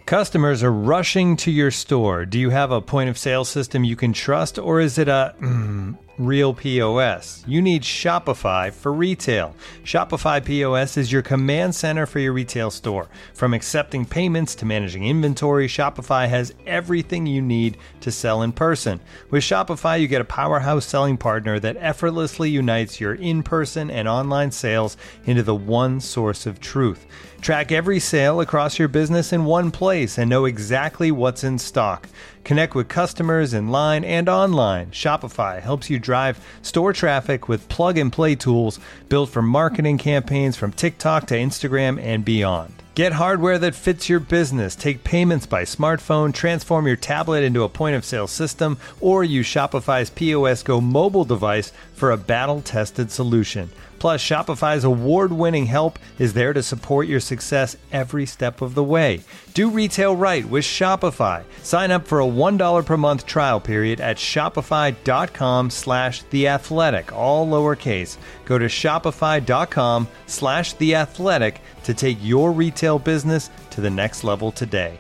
Customers are rushing to your store. Do you have a point-of-sale system you can trust, or is it a real POS? You need Shopify for retail. Shopify POS is your command center for your retail store. From accepting payments to managing inventory, Shopify has everything you need to sell in person. With Shopify, you get a powerhouse selling partner that effortlessly unites your in-person and online sales into the one source of truth. Track every sale across your business in one place and know exactly what's in stock. Connect with customers in line and online. Shopify helps you drive store traffic with plug-and-play tools built for marketing campaigns from TikTok to Instagram and beyond. Get hardware that fits your business. Take payments by smartphone, transform your tablet into a point-of-sale system, or use Shopify's POS Go mobile device for a battle-tested solution. Plus, Shopify's award-winning help is there to support your success every step of the way. Do retail right with Shopify. Sign up for a $1 per month trial period at shopify.com/theathletic, all lowercase. Go to shopify.com/theathletic to take your retail business to the next level today.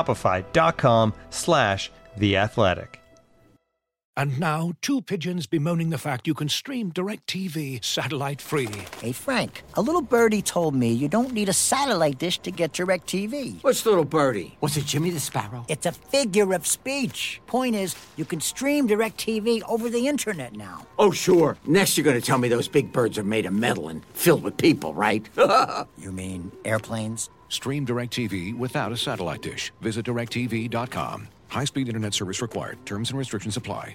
Shopify.com/theathletic. And now, two pigeons bemoaning the fact you can stream DirecTV satellite-free. Hey, Frank, a little birdie told me you don't need a satellite dish to get DirecTV. What's little birdie? Was it Jimmy the Sparrow? It's a figure of speech. Point is, you can stream DirecTV over the internet now. Oh, sure. Next you're going to tell me those big birds are made of metal and filled with people, right? You mean airplanes? Stream DirecTV without a satellite dish. Visit DirecTV.com. High-speed internet service required. Terms and restrictions apply.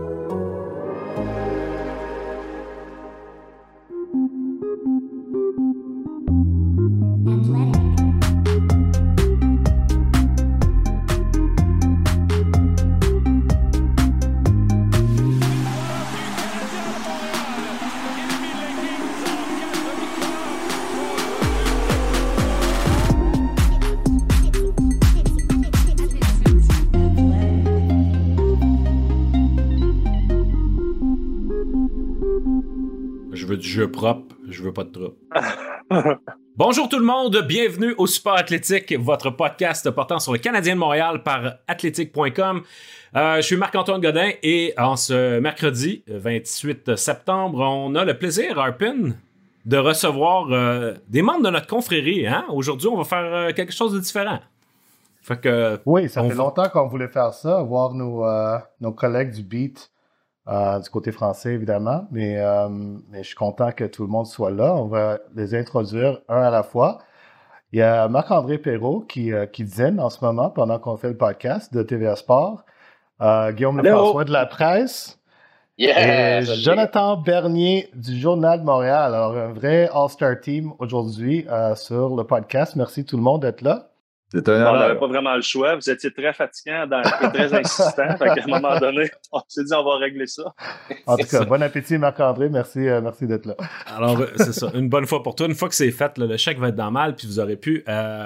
Je veux du jeu propre, je veux pas de trouble. Bonjour tout le monde, bienvenue au Support Athlétique, votre podcast portant sur le Canadien de Montréal par athletic.com. Je suis Marc-Antoine Godin et en ce mercredi 28 septembre, on a le plaisir, Arpin, de recevoir des membres de notre confrérie. Hein? Aujourd'hui, on va faire quelque chose de différent. Fait que, oui, ça fait longtemps qu'on voulait faire ça, voir nos collègues du Beat. Du côté français, évidemment, mais je suis content que tout le monde soit là. On va les introduire un à la fois. Il y a Marc-André Perrault qui dîne en ce moment pendant qu'on fait le podcast de TVA Sport. Guillaume Lefrançois de la presse. Yeah, et Jonathan Bernier du Journal de Montréal. Alors, un vrai All-Star Team aujourd'hui sur le podcast. Merci tout le monde d'être là. C'est un on n'avait pas vraiment le choix. Vous étiez très fatigant, très insistant. Fait qu'à un moment donné, on s'est dit on va régler ça. En tout cas, bon appétit Marc-André. Merci d'être là. Alors, c'est ça. Une bonne fois pour toi. Une fois que c'est fait, là, le chèque va être dans mal, puis vous aurez pu...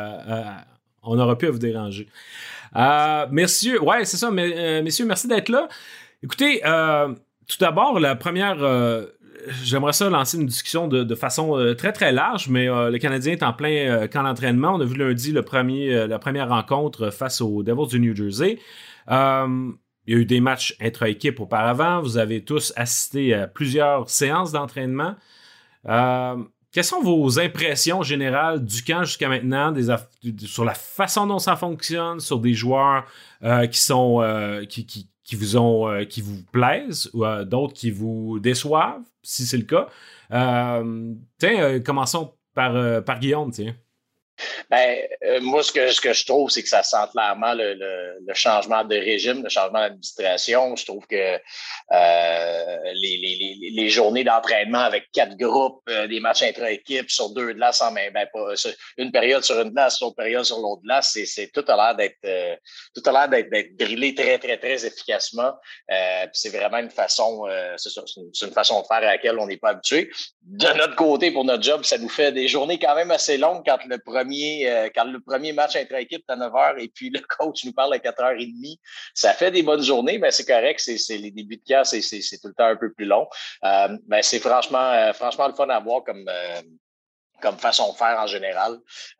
on aura pu à vous déranger. Messieurs, ouais, c'est ça. Messieurs, merci d'être là. Écoutez, tout d'abord, la première... j'aimerais ça lancer une discussion de façon très, très large, mais le Canadien est en plein camp d'entraînement. On a vu lundi la première rencontre face aux Devils du New Jersey. Il y a eu des matchs intra-équipe auparavant. Vous avez tous assisté à plusieurs séances d'entraînement. Quelles sont vos impressions générales du camp jusqu'à maintenant, sur la façon dont ça fonctionne, sur des joueurs qui vous plaisent ou d'autres qui vous déçoivent, si c'est le cas. Commençons par Guillaume, tiens. Moi, ce que je trouve, c'est que ça sent clairement le changement de régime, le changement d'administration. Je trouve que les journées d'entraînement avec 4 groupes, des matchs intra-équipe sur 2 glaces en même, pas une période sur une glace, l'autre période sur l'autre glace, c'est tout a l'air d'être drillé très, très, très efficacement. C'est vraiment une façon, c'est une façon de faire à laquelle on n'est pas habitué. De notre côté, pour notre job, ça nous fait des journées quand même assez longues quand le premier match intra-équipe est à 9h et puis le coach nous parle à 4h30. Ça fait des bonnes journées, mais c'est correct. C'est les débuts de camp, c'est tout le temps un peu plus long. C'est franchement le fun à voir comme façon de faire en général.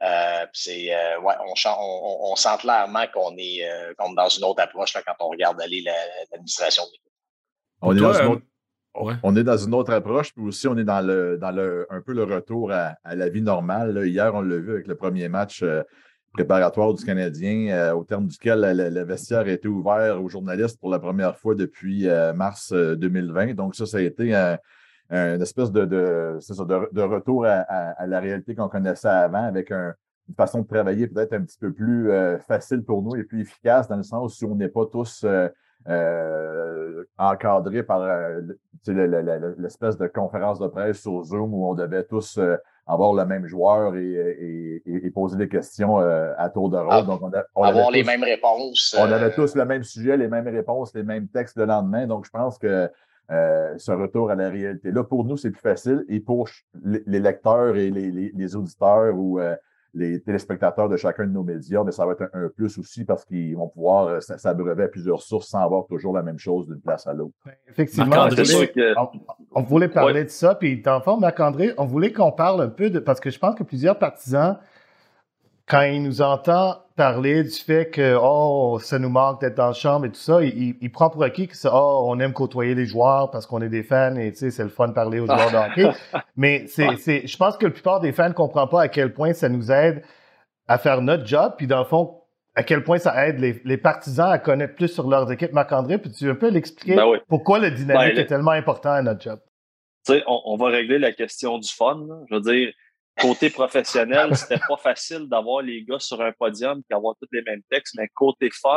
On sent clairement qu'on est comme dans une autre approche là, quand on regarde aller l'administration. On est dans une autre. On est dans une autre approche, puis aussi on est dans un peu le retour à la vie normale. Là. Hier, on l'a vu avec le premier match préparatoire du Canadien, au terme duquel le vestiaire a été ouvert aux journalistes pour la première fois depuis mars 2020. Donc ça a été une espèce de retour à la réalité qu'on connaissait avant, avec une façon de travailler peut-être un petit peu plus facile pour nous et plus efficace, dans le sens où on n'est pas tous encadré par l'espèce de conférence de presse sur Zoom où on devait tous avoir le même joueur et poser des questions à tour de rôle. Donc on avoir les mêmes réponses. On avait tous le même sujet, les mêmes réponses, les mêmes textes le lendemain. Donc je pense que ce retour à la réalité-là, pour nous, c'est plus facile. Et pour les lecteurs et les auditeurs ou les téléspectateurs de chacun de nos médias, mais ça va être un plus aussi parce qu'ils vont pouvoir s'abreuver à plusieurs sources sans avoir toujours la même chose d'une place à l'autre. Effectivement, on voulait parler de ça. Puis, dans le fond, Marc-André, on voulait qu'on parle un peu parce que je pense que plusieurs partisans, quand ils nous entendent parler du fait que ça nous manque d'être dans la chambre et tout ça, ils prennent pour acquis que on aime côtoyer les joueurs parce qu'on est des fans et c'est le fun de parler aux joueurs de hockey. Mais je pense que la plupart des fans ne comprennent pas à quel point ça nous aide à faire notre job, puis dans le fond, à quel point ça aide les partisans à connaître plus sur leurs équipes. Marc-André, puis tu veux un peu l'expliquer pourquoi le dynamique est tellement important à notre job? Tu sais, on va régler la question du fun. Là. Je veux dire, côté professionnel, c'était pas facile d'avoir les gars sur un podium et d'avoir tous les mêmes textes, mais côté fun,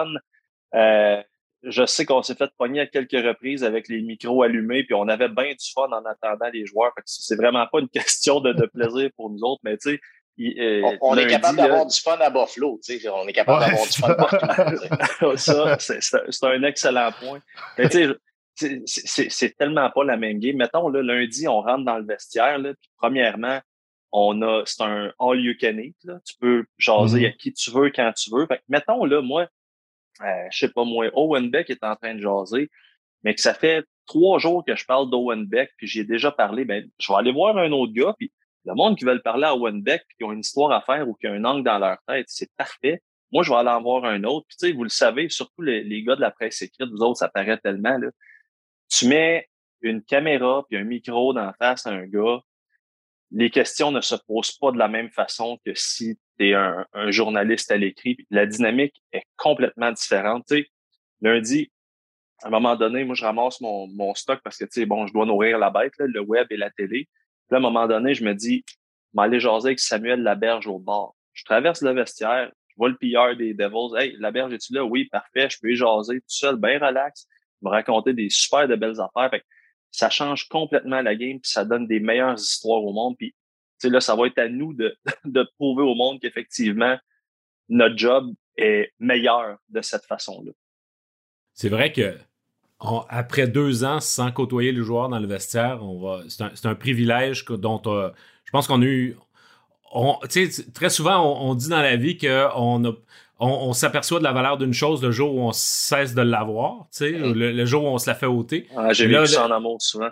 je sais qu'on s'est fait pogner à quelques reprises avec les micros allumés, puis on avait bien du fun en attendant les joueurs. Fait que c'est vraiment pas une question de plaisir pour nous autres, mais tu sais, on est capable d'avoir du fun à Buffalo, tu sais, on est capable d'avoir du fun partout. Ça, c'est un excellent point. Mais tu sais, c'est tellement pas la même game. Mettons, là, lundi, on rentre dans le vestiaire, là, puis premièrement, c'est un all you can eat, là. Tu peux jaser à qui tu veux, quand tu veux. Fait que, mettons, là, moi, je sais pas moi, Owen Beck est en train de jaser, mais que ça fait 3 jours que je parle d'Owen Beck, puis j'y ai déjà parlé, je vais aller voir un autre gars, puis le monde qui veut parler à Owen Beck, puis qui ont une histoire à faire ou qui a un angle dans leur tête, c'est parfait. Moi, je vais aller en voir un autre. Puis, tu sais, vous le savez, surtout les gars de la presse écrite, vous autres, ça paraît tellement, là. Tu mets une caméra puis un micro dans la face à un gars, les questions ne se posent pas de la même façon que si tu es un journaliste à l'écrit. Puis la dynamique est complètement différente. Tu sais, lundi, à un moment donné, moi, je ramasse mon stock parce que, tu sais, je dois nourrir la bête, là, le web et la télé. Puis là, à un moment donné, je me dis, je vais aller jaser avec Samuel Laberge au bord. Je traverse le vestiaire, je vois le PR des Devils. Hey, Laberge, es-tu là? Oui, parfait, je peux y jaser tout seul, bien relax, me raconter des super de belles affaires. Fait que ça change complètement la game, puis ça donne des meilleures histoires au monde. Puis, tu sais, là, ça va être à nous de prouver au monde qu'effectivement, notre job est meilleur de cette façon-là. C'est vrai que après 2 ans sans côtoyer les joueurs dans le vestiaire, c'est un privilège dont je pense qu'on a eu. Tu sais, très souvent, on dit dans la vie qu'on s'aperçoit de la valeur d'une chose le jour où on cesse de l'avoir, tu sais, le jour où on se la fait ôter. J'ai vécu ça en amour souvent.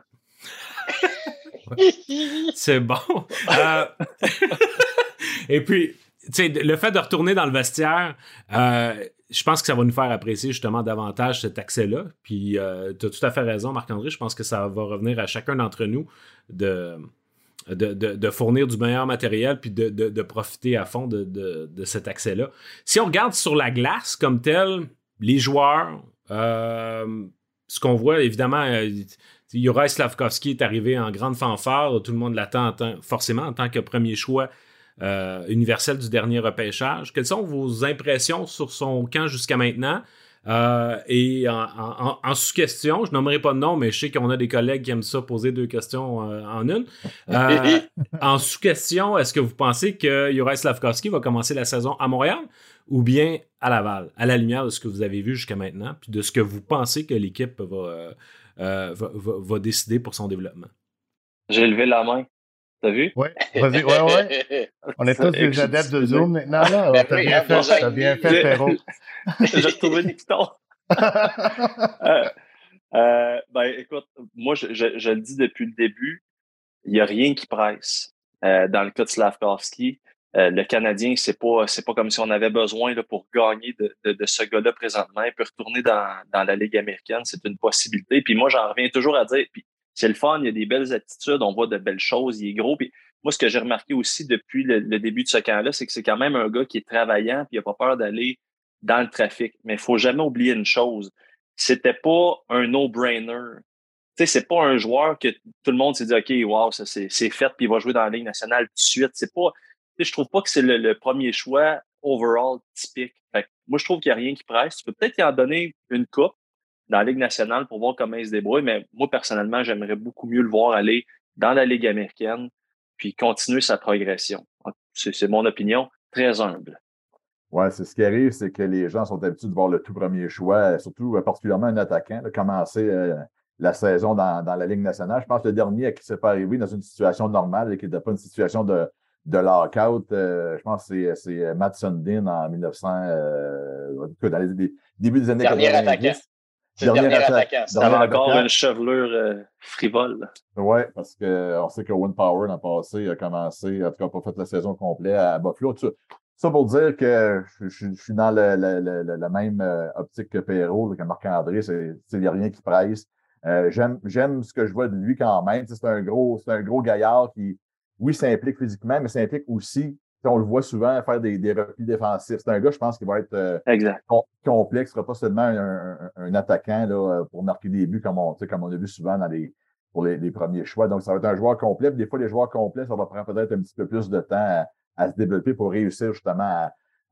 C'est bon. Et puis, tu sais, le fait de retourner dans le vestiaire, je pense que ça va nous faire apprécier justement davantage cet accès-là. Puis, tu as tout à fait raison, Marc-André. Je pense que ça va revenir à chacun d'entre nous de fournir du meilleur matériel puis de profiter à fond de cet accès-là. Si on regarde sur la glace comme tel, les joueurs, ce qu'on voit, évidemment, Juraj Slafkovský est arrivé en grande fanfare. Tout le monde l'attend forcément en tant que premier choix universel du dernier repêchage. Quelles sont vos impressions sur son camp jusqu'à maintenant? Et en sous-question, je nommerai pas de nom, mais je sais qu'on a des collègues qui aiment ça poser 2 questions en une. En sous-question, est-ce que vous pensez que Juraj Slafkovský va commencer la saison à Montréal ou bien à Laval, à la lumière de ce que vous avez vu jusqu'à maintenant, puis de ce que vous pensez que l'équipe va décider pour son développement? J'ai levé la main. T'as vu? Oui, vas-y, ouais. On est tous des adeptes de Zoom maintenant, là. T'as bien fait, Perrault. J'ai retrouvé le piton. Écoute, moi, je le dis depuis le début, il n'y a rien qui presse. dans le cas de Slavkovski. Le Canadien, c'est pas comme si on avait besoin là, pour gagner de ce gars-là présentement. Il peut retourner dans la Ligue américaine, c'est une possibilité. Puis moi, j'en reviens toujours à dire, puis c'est le fun, il y a des belles attitudes, on voit de belles choses, il est gros. Puis moi, ce que j'ai remarqué aussi depuis le début de ce camp-là, c'est que c'est quand même un gars qui est travaillant, puis il n'a pas peur d'aller dans le trafic. Mais il faut jamais oublier une chose, c'était pas un no-brainer. Tu sais, c'est pas un joueur que tout le monde s'est dit, OK, wow, ça c'est fait, puis il va jouer dans la Ligue nationale tout de suite. C'est pas, je trouve pas que c'est le premier choix overall typique. Fait que moi, je trouve qu'il n'y a rien qui presse. Tu peux peut-être y en donner une coupe dans la Ligue nationale pour voir comment il se débrouille, mais moi, personnellement, j'aimerais beaucoup mieux le voir aller dans la Ligue américaine puis continuer sa progression. C'est mon opinion, très humble. Oui, c'est ce qui arrive, c'est que les gens sont habitués de voir le tout premier choix, surtout particulièrement un attaquant, là, commencer la saison dans la Ligue nationale. Je pense que le dernier à qui c'est pas arrivé dans une situation normale et qui n'était pas une situation de lockout, je pense que c'est Matt Sundin en 1900, dans les débuts des années 90. C'est le dernier attaquant. Ça avait encore une chevelure frivole. Oui, parce qu'on sait que Owen Power, l'an passé, a commencé, en tout cas, pas fait la saison complète à Buffalo. Ça pour dire que je suis dans la même optique que Perrault, que Marc-André, il n'y a rien qui presse. J'aime ce que je vois de lui quand même. C'est un gros gaillard qui, oui, s'implique physiquement, mais s'implique aussi, on le voit souvent faire des replis défensifs. C'est un gars, je pense, qui va être complexe. Ce ne sera pas seulement un attaquant là, pour marquer des buts comme on a vu souvent pour les premiers choix. Donc, ça va être un joueur complet. Des fois, les joueurs complets, ça va prendre peut-être un petit peu plus de temps à se développer pour réussir justement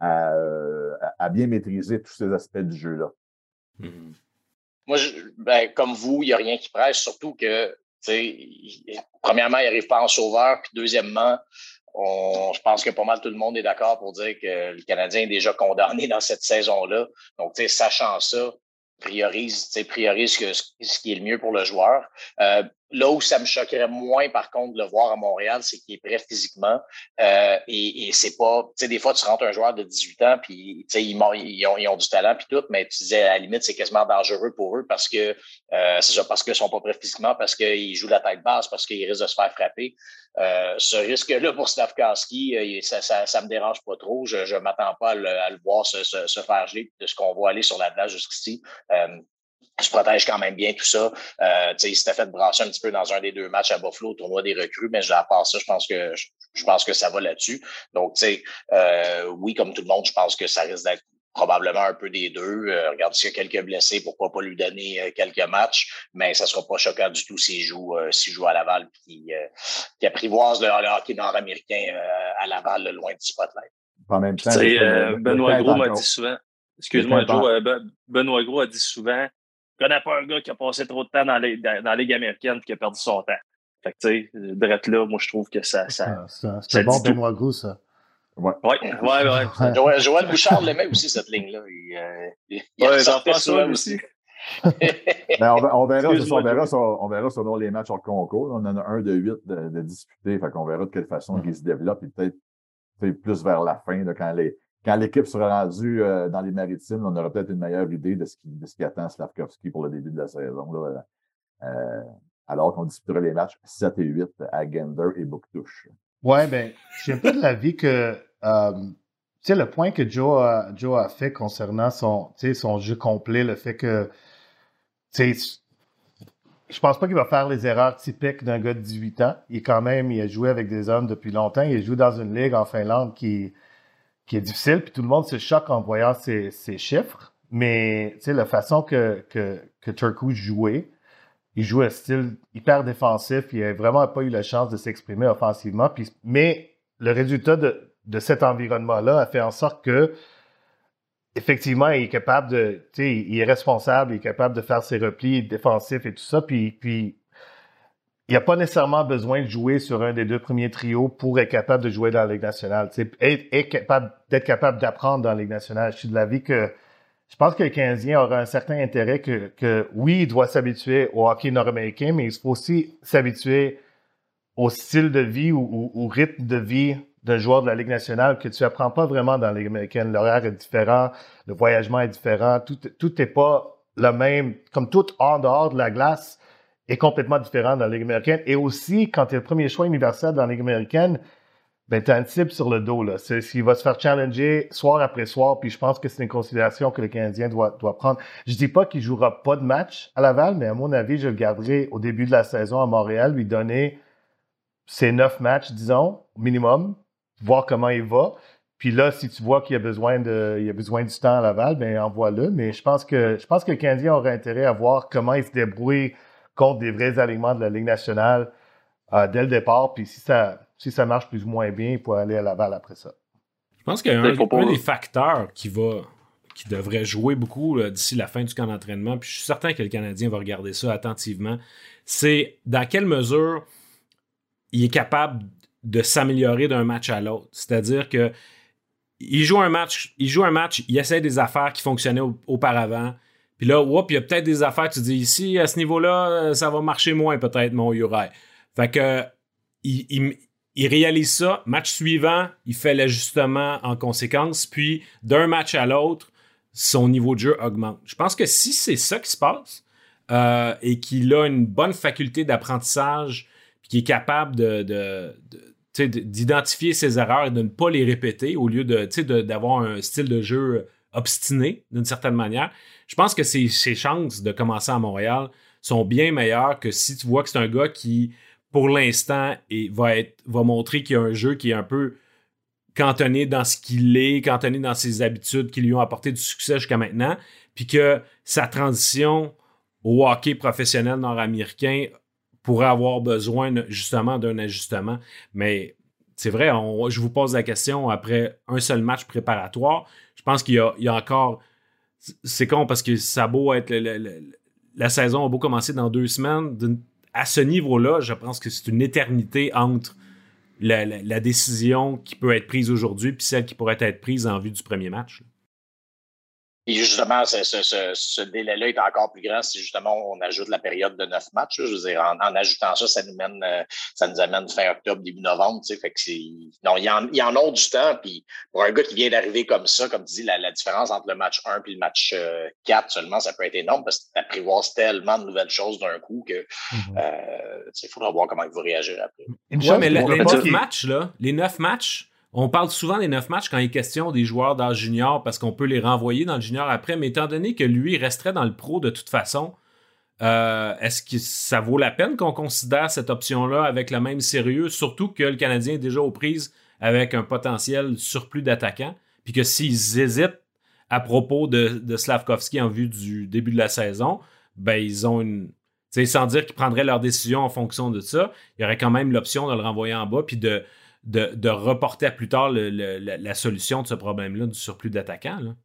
à bien maîtriser tous ces aspects du jeu-là. Mm-hmm. Moi, comme vous, il n'y a rien qui presse, surtout que, premièrement, il n'arrive pas en sauveur, puis deuxièmement, je pense que pas mal tout le monde est d'accord pour dire que le Canadien est déjà condamné dans cette saison-là. Donc, sachant ça, priorise ce qui est le mieux pour le joueur. Là où ça me choquerait moins, par contre, de le voir à Montréal, c'est qu'il est prêt physiquement. Et c'est pas, des fois, tu rentres un joueur de 18 ans, puis ils ont du talent, puis tout, mais tu disais, à la limite, c'est quasiment dangereux pour eux parce que c'est ça, parce qu'ils sont pas prêts physiquement, parce qu'ils jouent la tête basse, parce qu'ils risquent de se faire frapper. Ce risque-là pour Slavkovski, ça me dérange pas trop. Je m'attends pas à le voir se faire geler de ce qu'on voit aller sur la glace jusqu'ici. Je protège quand même bien tout ça. Il s'était fait brasser un petit peu dans un des 2 matchs à Buffalo au tournoi des recrues, mais à part ça, je pense que ça va là-dessus. Donc, oui, comme tout le monde, je pense que ça risque d'être probablement un peu des deux. Regarde, s'il y a quelques blessés, pourquoi pas lui donner quelques matchs, mais ça sera pas choquant du tout s'il joue à Laval puis qu'il apprivoise le hockey nord-américain à Laval, loin du spotlight. En même temps, Benoît Gros m'a dit souvent, excuse-moi Joe, Benoît Gros a dit souvent, je connais pas un gars qui a passé trop de temps dans la Ligue américaine et qui a perdu son temps. Fait que tu sais, drette là, moi je trouve que ça c'est bon Benoît Gros, ça. Ouais. Joël Bouchard l'aimait aussi, cette ligne-là. J'en pense souvent aussi. On verra selon les matchs en concours. On en a un de 8 de disputés. Fait qu'on verra de quelle façon ils se développent. Et peut-être plus vers la fin, là, quand l'équipe sera rendue dans les Maritimes, on aura peut-être une meilleure idée de ce qui attend Slavkovski pour le début de la saison. Là, alors qu'on disputera les matchs 7 et 8 à Gander et Bouctouche. Ouais, j'ai un peu de l'avis que le point que Joe a fait concernant son jeu complet, le fait que je pense pas qu'il va faire les erreurs typiques d'un gars de 18 ans. Il a joué avec des hommes depuis longtemps. Il joue dans une ligue en Finlande qui est difficile, puis tout le monde se choque en voyant ces chiffres. Mais la façon que Turku jouait, il joue un style hyper défensif. Il n'a vraiment pas eu la chance de s'exprimer offensivement. Mais le résultat de cet environnement-là a fait en sorte que, effectivement, il est capable il est responsable, il est capable de faire ses replis défensifs et tout ça. Puis il n'y a pas nécessairement besoin de jouer sur un des 2 premiers trios pour être capable de jouer dans la Ligue nationale. D'être capable d'apprendre dans la Ligue nationale. Je suis de l'avis que je pense que le Canadien aura un certain intérêt que oui, il doit s'habituer au hockey nord-américain, mais il faut aussi s'habituer au style de vie ou au rythme de vie d'un joueur de la Ligue nationale que tu apprends pas vraiment dans la Ligue américaine. L'horaire est différent, le voyagement est différent, tout n'est pas le même. Comme tout en dehors de la glace, est complètement différent dans la Ligue américaine. Et aussi, quand tu es le premier choix universel dans la Ligue américaine, ben, tu as une cible sur le dos. Là. S'il va se faire challenger soir après soir, puis je pense que c'est une considération que le Canadien doit prendre. Je dis pas qu'il jouera pas de match à Laval, mais à mon avis, je le garderai au début de la saison à Montréal, lui donner ses 9 matchs, disons, au minimum, voir comment il va. Puis là, si tu vois qu'il y a besoin du temps à Laval, ben envoie-le. Mais je pense que le Canadien aurait intérêt à voir comment il se débrouille contre des vrais alignements de la Ligue nationale dès le départ. Puis si ça marche plus ou moins bien, il peut aller à Laval après ça. Je pense qu'il y a un des facteurs qui devrait jouer beaucoup là, d'ici la fin du camp d'entraînement, puis je suis certain que le Canadien va regarder ça attentivement, c'est dans quelle mesure il est capable de s'améliorer d'un match à l'autre. C'est-à-dire que il joue un match, il essaie des affaires qui fonctionnaient auparavant, puis là, il y a peut-être des affaires, tu dis ici, à ce niveau-là, ça va marcher moins peut-être, mon Uri. Fait que il réalise ça, match suivant, il fait l'ajustement en conséquence, puis d'un match à l'autre, son niveau de jeu augmente. Je pense que si c'est ça qui se passe, et qu'il a une bonne faculté d'apprentissage, puis qu'il est capable d'identifier ses erreurs et de ne pas les répéter au lieu d'avoir un style de jeu obstiné d'une certaine manière, je pense que ses chances de commencer à Montréal sont bien meilleures que si tu vois que c'est un gars qui, pour l'instant, va montrer qu'il y a un jeu qui est un peu cantonné dans ce qu'il est, cantonné dans ses habitudes qui lui ont apporté du succès jusqu'à maintenant, puis que sa transition au hockey professionnel nord-américain pourrait avoir besoin justement d'un ajustement. Mais c'est vrai, je vous pose la question après un seul match préparatoire. Je pense qu'il y a encore... C'est con parce que ça a beau être... La saison a beau commencer dans 2 semaines. À ce niveau-là, je pense que c'est une éternité entre la décision qui peut être prise aujourd'hui puis celle qui pourrait être prise en vue du premier match. Et justement, ce délai-là est encore plus grand si justement on ajoute la période de 9 matchs. Là. Je veux dire, en ajoutant ça, ça nous amène fin octobre, début novembre. Tu sais, fait que il y en a du temps. Puis pour un gars qui vient d'arriver comme ça, comme tu dis, la différence entre le match 1 et le match 4 seulement, ça peut être énorme parce que tu apprivoises tellement de nouvelles choses d'un coup que il faudra voir comment il va réagir après. Mais les 9 matchs, on parle souvent des 9 matchs quand il est question des joueurs d'âge junior parce qu'on peut les renvoyer dans le junior après, mais étant donné que lui resterait dans le pro de toute façon, est-ce que ça vaut la peine qu'on considère cette option-là avec le même sérieux, surtout que le Canadien est déjà aux prises avec un potentiel surplus d'attaquants, puis que s'ils hésitent à propos de Slavkovski en vue du début de la saison, ben ils ont sans dire qu'ils prendraient leur décision en fonction de ça, il y aurait quand même l'option de le renvoyer en bas puis de reporter à plus tard la solution de ce problème-là du surplus d'attaquants. Là.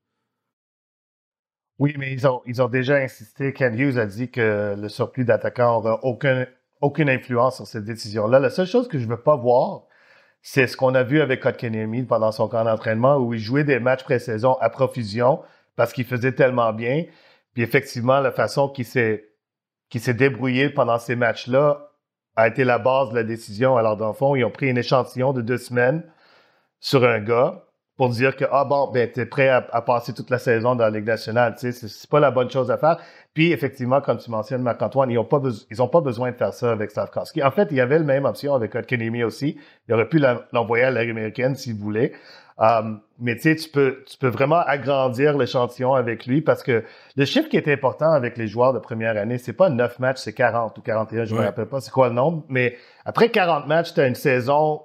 Oui, mais ils ont déjà insisté. Ken Hughes a dit que le surplus d'attaquants n'aura aucune influence sur cette décision-là. La seule chose que je ne veux pas voir, c'est ce qu'on a vu avec Kotkaniemi pendant son camp d'entraînement où il jouait des matchs pré-saison à profusion parce qu'il faisait tellement bien. Puis effectivement, la façon qu'il s'est débrouillé pendant ces matchs-là a été la base de la décision. Alors, dans le fond, ils ont pris un échantillon de 2 semaines sur un gars pour dire que, t'es prêt à passer toute la saison dans la Ligue nationale. Tu sais, c'est pas la bonne chose à faire. Puis, effectivement, comme tu mentionnes, Marc-Antoine, ils ont pas besoin de faire ça avec Slavkovski. En fait, il y avait la même option avec Kotkaniemi aussi. Il aurait pu l'envoyer à la Ligue américaine s'il voulait. Mais tu sais, tu peux vraiment agrandir l'échantillon avec lui parce que le chiffre qui est important avec les joueurs de première année, c'est pas 9 matchs, c'est 40 ou 41, je me rappelle pas c'est quoi le nombre, mais après 40 matchs, t'as une saison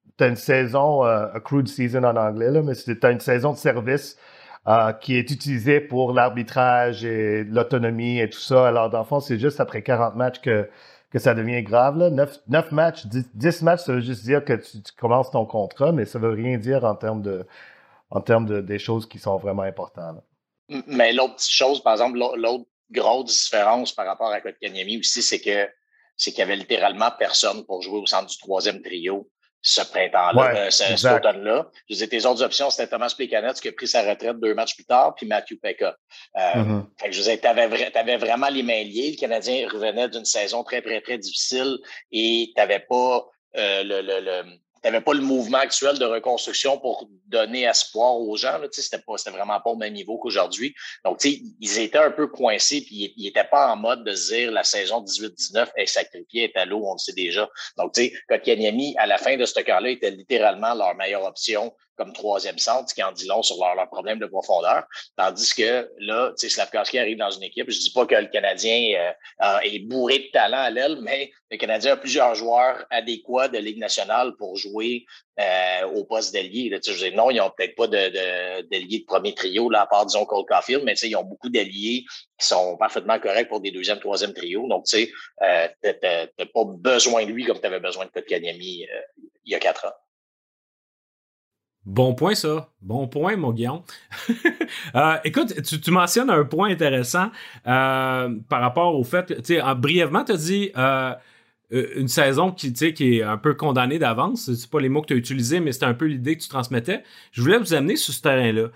accrued season en anglais, là, mais t'as une saison de service qui est utilisée pour l'arbitrage et l'autonomie et tout ça. Alors, dans le fond, c'est juste après 40 matchs que ça devient grave. Là. 9 matchs, 10 matchs, ça veut juste dire que tu commences ton contrat, mais ça veut rien dire en termes des choses qui sont vraiment importantes. Là. Mais l'autre petite chose, par exemple, l'autre grosse différence par rapport à Kotkaniemi aussi, c'est qu'il y avait littéralement personne pour jouer au centre du 3e trio ce printemps-là, cet automne-là. Je disais, tes autres options, c'était Thomas Plekanec qui a pris sa retraite 2 matchs plus tard, puis Matthew Pekka. Fait que je disais, t'avais vraiment les mains liées. Le Canadien revenait d'une saison très, très, très difficile et t'avais pas n'avais pas le mouvement actuel de reconstruction pour donner espoir aux gens. Là, c'était vraiment pas au même niveau qu'aujourd'hui. Donc, ils étaient un peu coincés, puis ils n'étaient pas en mode de se dire la saison 18-19 est sacrifiée, est à l'eau, on le sait déjà. Donc, Kotkaniemi, à la fin de ce cas-là, était littéralement leur meilleure option comme troisième centre, ce qui en dit long sur leur problème de profondeur. Tandis que là, Slafkovský arrive dans une équipe. Je dis pas que le Canadien est bourré de talent à l'aile, mais le Canadien a plusieurs joueurs adéquats de Ligue nationale pour jouer au poste d'ailier. Je veux dire, non, ils n'ont peut-être pas d'ailier de premier trio, là, à part, disons, Cole Caulfield, mais ils ont beaucoup d'alliés qui sont parfaitement corrects pour des deuxième, troisième trio. Donc, tu n'as pas besoin de lui comme tu avais besoin de Kotkaniemi il y a 4 ans. Bon point, ça. Bon point, mon Guillaume. Écoute, tu mentionnes un point intéressant par rapport au fait que, brièvement, tu as dit une saison qui est un peu condamnée d'avance. C'est pas les mots que tu as utilisés, mais c'était un peu l'idée que tu transmettais. Je voulais vous amener sur ce terrain-là.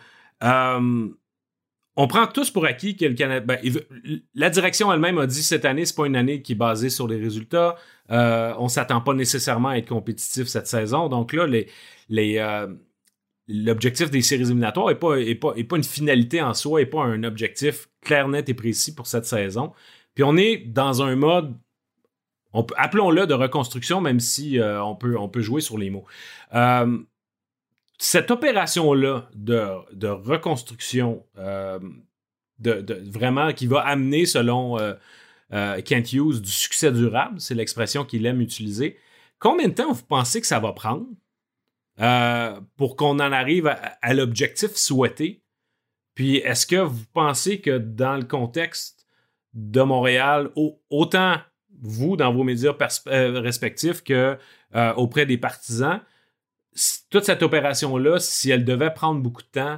On prend tous pour acquis que le Canada... la direction elle-même a dit cette année, c'est pas une année qui est basée sur les résultats. On s'attend pas nécessairement à être compétitif cette saison. Donc là, l'objectif des séries éliminatoires n'est pas une finalité en soi, n'est pas un objectif clair, net et précis pour cette saison. Puis on est dans un mode, appelons-le de reconstruction, même si on peut jouer sur les mots. Cette opération-là de reconstruction, vraiment qui va amener, selon Kent Hughes, du succès durable, c'est l'expression qu'il aime utiliser. Combien de temps vous pensez que ça va prendre pour qu'on en arrive à l'objectif souhaité? Puis est-ce que vous pensez que dans le contexte de Montréal, autant vous, dans vos médias respectifs que auprès des partisans, toute cette opération-là, si elle devait prendre beaucoup de temps,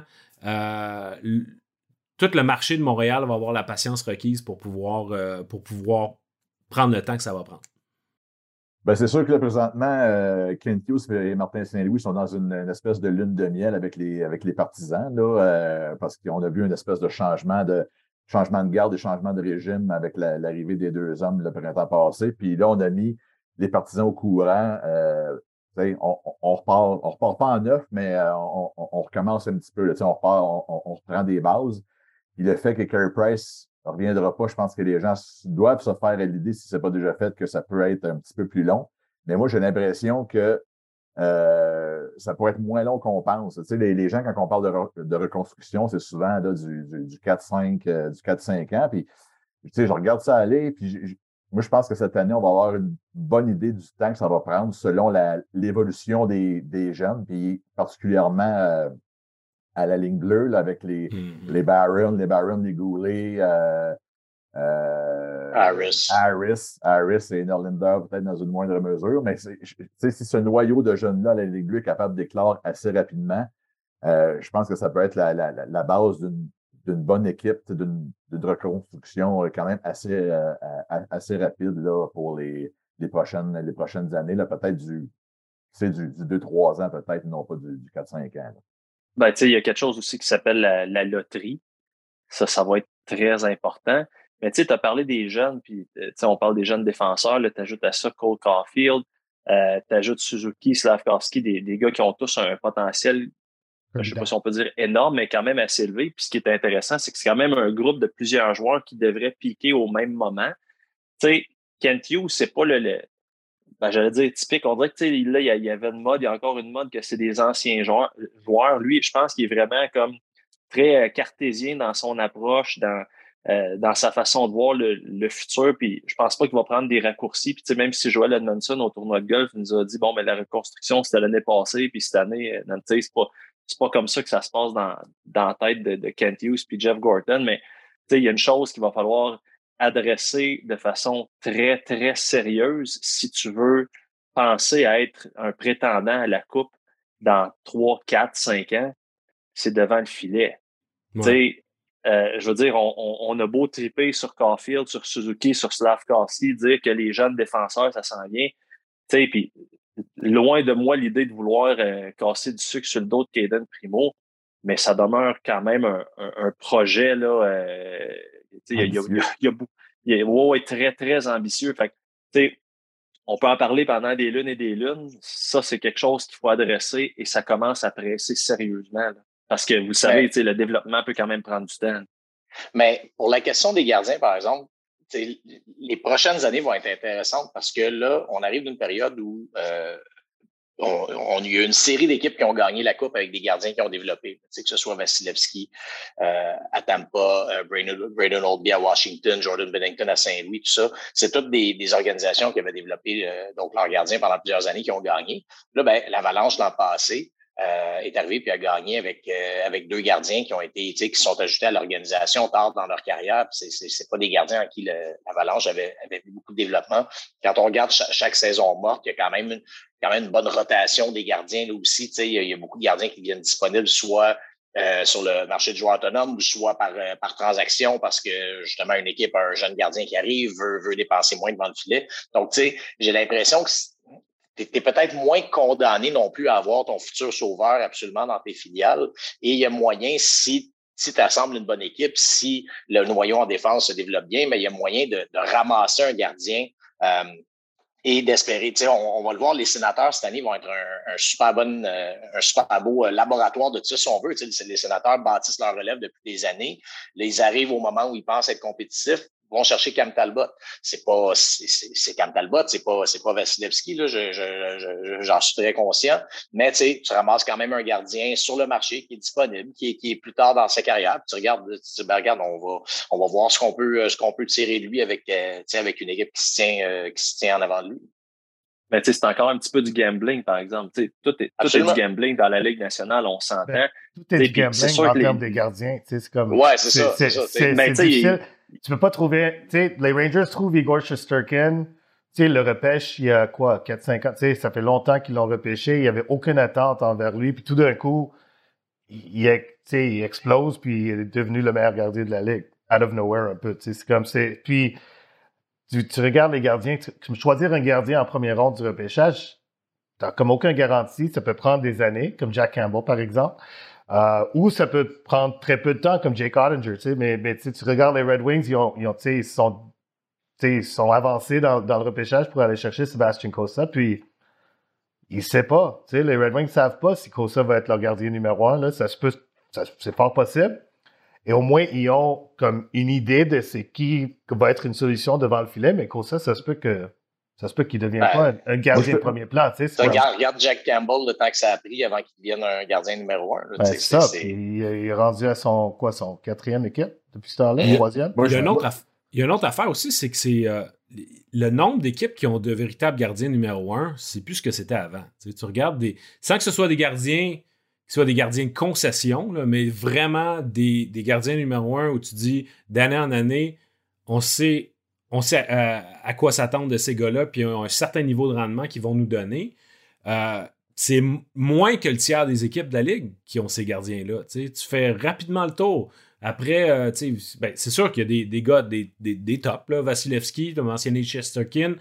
tout le marché de Montréal va avoir la patience requise pour pouvoir prendre le temps que ça va prendre? Ben, c'est sûr que là, présentement, Kent Hughes et Martin Saint-Louis sont dans une espèce de lune de miel avec les partisans, là, parce qu'on a vu une espèce de changement de garde et changement de régime avec l'arrivée des deux hommes le printemps passé. Puis là, on a mis les partisans au courant. On repart pas en neuf, mais on recommence un petit peu. Là, on reprend des bases. Puis le fait que Carey Price ne reviendra pas, je pense que les gens doivent se faire à l'idée, si ce n'est pas déjà fait, que ça peut être un petit peu plus long. Mais moi, j'ai l'impression que ça pourrait être moins long qu'on pense. Tu sais, les gens, quand on parle de reconstruction, c'est souvent là, du 4-5 ans. Puis, tu sais, je regarde ça aller, puis moi, je pense que cette année, on va avoir une bonne idée du temps que ça va prendre selon l'évolution des jeunes, puis particulièrement à la ligne bleue, là, avec les Barron, les Goulet, Harris et Norlinder, peut-être dans une moindre mesure, mais si ce noyau de jeunes-là à la ligne bleue est capable d'éclore assez rapidement, je pense que ça peut être la base d'une bonne équipe, d'une reconstruction quand même assez rapide là, pour les prochaines années, là, peut-être du 2-3 ans, peut-être, non pas du 4-5 ans. Là. Ben, tu sais, il y a quelque chose aussi qui s'appelle la loterie. Ça va être très important. Mais tu sais, tu as parlé des jeunes, puis tu sais, on parle des jeunes défenseurs, tu ajoutes à ça Cole Caulfield, tu ajoutes Suzuki, Slafkovský, des gars qui ont tous un potentiel, je ne sais pas si on peut dire énorme, mais quand même assez élevé. Puis ce qui est intéressant, c'est que c'est quand même un groupe de plusieurs joueurs qui devraient piquer au même moment. Tu sais, Kent Hughes, c'est pas j'allais dire typique. On dirait que là, il y avait une mode, il y a encore une mode que c'est des anciens joueurs. Lui, je pense qu'il est vraiment comme très cartésien dans son approche, dans sa façon de voir le futur. Puis je pense pas qu'il va prendre des raccourcis. Puis même si Joel Edmondson au tournoi de golf nous a dit bon, mais la reconstruction, c'était l'année passée, puis cette année, c'est pas comme ça que ça se passe dans la tête de Kent Hughes puis Jeff Gorton. Mais il y a une chose qu'il va falloir adresser de façon très, très sérieuse si tu veux penser à être un prétendant à la Coupe dans 3, 4, 5 ans, c'est devant le filet. Ouais. Je veux dire, on a beau triper sur Caulfield, sur Suzuki, sur Slafkovský, dire que les jeunes défenseurs, ça s'en vient. Puis loin de moi l'idée de vouloir casser du sucre sur le dos de Caden Primo, mais ça demeure quand même un projet là. Il est très, très ambitieux. Fait que, on peut en parler pendant des lunes et des lunes. Ça, c'est quelque chose qu'il faut adresser et ça commence à presser sérieusement. Là. Parce que vous savez, le développement peut quand même prendre du temps. Mais pour la question des gardiens, par exemple, les prochaines années vont être intéressantes parce que là, on arrive d'une période où on y a une série d'équipes qui ont gagné la Coupe avec des gardiens qui ont développé, que ce soit Vasilevski à Tampa, Braden Holtby à Washington, Jordan Binnington à Saint-Louis, tout ça. C'est toutes des organisations qui avaient développé donc leurs gardiens pendant plusieurs années qui ont gagné. Là, l'Avalanche l'an passé est arrivé puis a gagné avec 2 gardiens qui ont été, qui sont ajoutés à l'organisation tard dans leur carrière. C'est pas des gardiens en qui l'Avalanche avait vu beaucoup de développement. Quand on regarde chaque saison morte, il y a quand même une bonne rotation des gardiens là aussi. Il y a beaucoup de gardiens qui viennent disponibles soit sur le marché de joueurs autonomes ou soit par transaction parce que justement une équipe a un jeune gardien qui arrive, veut dépenser moins devant le filet. Donc, j'ai l'impression que t'es peut-être moins condamné non plus à avoir ton futur sauveur absolument dans tes filiales. Et il y a moyen, si tu assembles une bonne équipe, si le noyau en défense se développe bien, mais il y a moyen de ramasser un gardien et d'espérer. On va le voir, les Sénateurs cette année vont être un super beau laboratoire de ça, si on veut. Les Sénateurs bâtissent leur relève depuis des années. Là, ils arrivent au moment où ils pensent être compétitifs. Vont chercher Cam Talbot. C'est Cam Talbot, c'est pas Vasilevski, là, j'en suis très conscient. Mais tu ramasses quand même un gardien sur le marché qui est disponible, qui est plus tard dans sa carrière. Puis tu regardes, regarde, on va voir ce qu'on peut tirer de lui avec une équipe qui se tient en avant de lui. Mais c'est encore un petit peu du gambling, par exemple. Tout est du gambling dans la Ligue nationale, on s'entend. Tout est du gambling en termes des gardiens. C'est comme. Ouais, c'est ça. C'est difficile. Tu peux pas trouver. Les Rangers trouvent Igor Shesterkin. Le repêche il y a 4-5 ans. Ça fait longtemps qu'ils l'ont repêché. Il n'y avait aucune attente envers lui. Puis tout d'un coup, il explose. Puis il est devenu le meilleur gardien de la Ligue. Out of nowhere un peu. C'est comme Puis. Tu regardes les gardiens, choisir un gardien en première ronde du repêchage, t'as comme aucun garantie, ça peut prendre des années, comme Jack Campbell par exemple, ou ça peut prendre très peu de temps, comme Jake Ottinger, mais tu regardes les Red Wings, ils sont avancés dans le repêchage pour aller chercher Sebastian Cossa, puis il sait pas, les Red Wings savent pas si Cossa va être leur gardien numéro 1, là, c'est fort possible. Et au moins, ils ont comme une idée de c'est qui va être une solution devant le filet, mais Cossa, ça se peut qu'il ne devienne pas un gardien de premier plan. Regarde Jack Campbell, le temps que ça a pris avant qu'il devienne un gardien numéro 1. C'est ça. Puis il est rendu à son 4e équipe depuis ce temps-là, 3e. Il y a une autre affaire aussi, c'est que c'est le nombre d'équipes qui ont de véritables gardiens numéro 1, c'est plus ce que c'était avant. Tu regardes sans que ce soit des gardiens qui soient des gardiens de concession, là, mais vraiment des gardiens numéro 1 où tu dis, d'année en année, on sait à quoi s'attendre de ces gars-là, puis ils ont un certain niveau de rendement qu'ils vont nous donner. C'est moins que le tiers des équipes de la Ligue qui ont ces gardiens-là. Tu fais rapidement le tour. Après, c'est sûr qu'il y a des gars, des tops. Là. Vasilevski, tu as mentionné Shesterkin.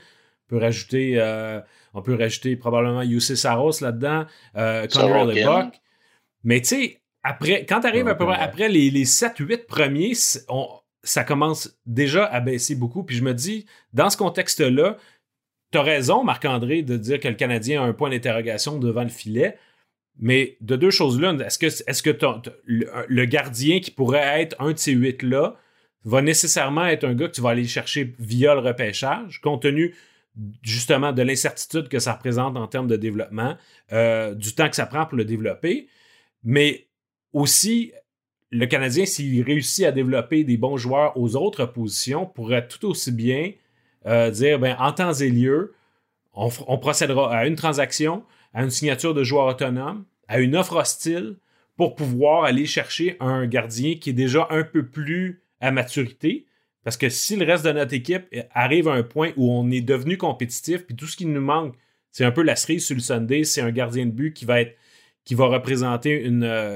On peut rajouter probablement Jussi Saros là-dedans, Connor Lebuck. Mais tu sais, quand tu arrives après les 7-8 premiers, ça commence déjà à baisser beaucoup. Puis je me dis, dans ce contexte-là, tu as raison, Marc-André, de dire que le Canadien a un point d'interrogation devant le filet. Mais de deux choses là, est-ce que le gardien qui pourrait être un de ces 8-là va nécessairement être un gars que tu vas aller chercher via le repêchage, compte tenu justement de l'incertitude que ça représente en termes de développement, du temps que ça prend pour le développer. Mais aussi, le Canadien, s'il réussit à développer des bons joueurs aux autres positions, pourrait tout aussi bien dire, en temps et lieu, on procédera à une transaction, à une signature de joueur autonome, à une offre hostile pour pouvoir aller chercher un gardien qui est déjà un peu plus à maturité. Parce que si le reste de notre équipe arrive à un point où on est devenu compétitif, puis tout ce qui nous manque, c'est un peu la cerise sur le sundae, c'est un gardien de but qui va représenter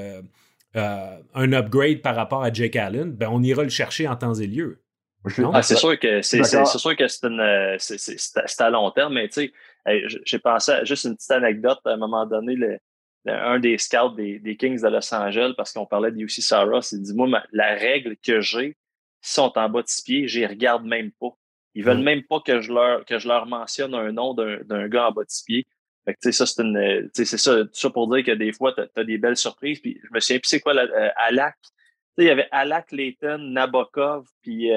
un upgrade par rapport à Jake Allen, on ira le chercher en temps et lieu. C'est sûr que c'est à long terme, mais tu sais, j'ai pensé à juste une petite anecdote à un moment donné, un des scouts des Kings de Los Angeles, parce qu'on parlait de Jussi Saros, il dit, moi, la règle que j'ai, si on est en bas de 6 pieds, j'y regarde même pas. Ils veulent même pas que je leur mentionne un nom d'un gars en bas de 6 pieds. Fait que, ça, c'est ça pour dire que des fois, t'as des belles surprises. Puis je me souviens plus c'est quoi Alak. Il y avait Alak, Layton, Nabokov, puis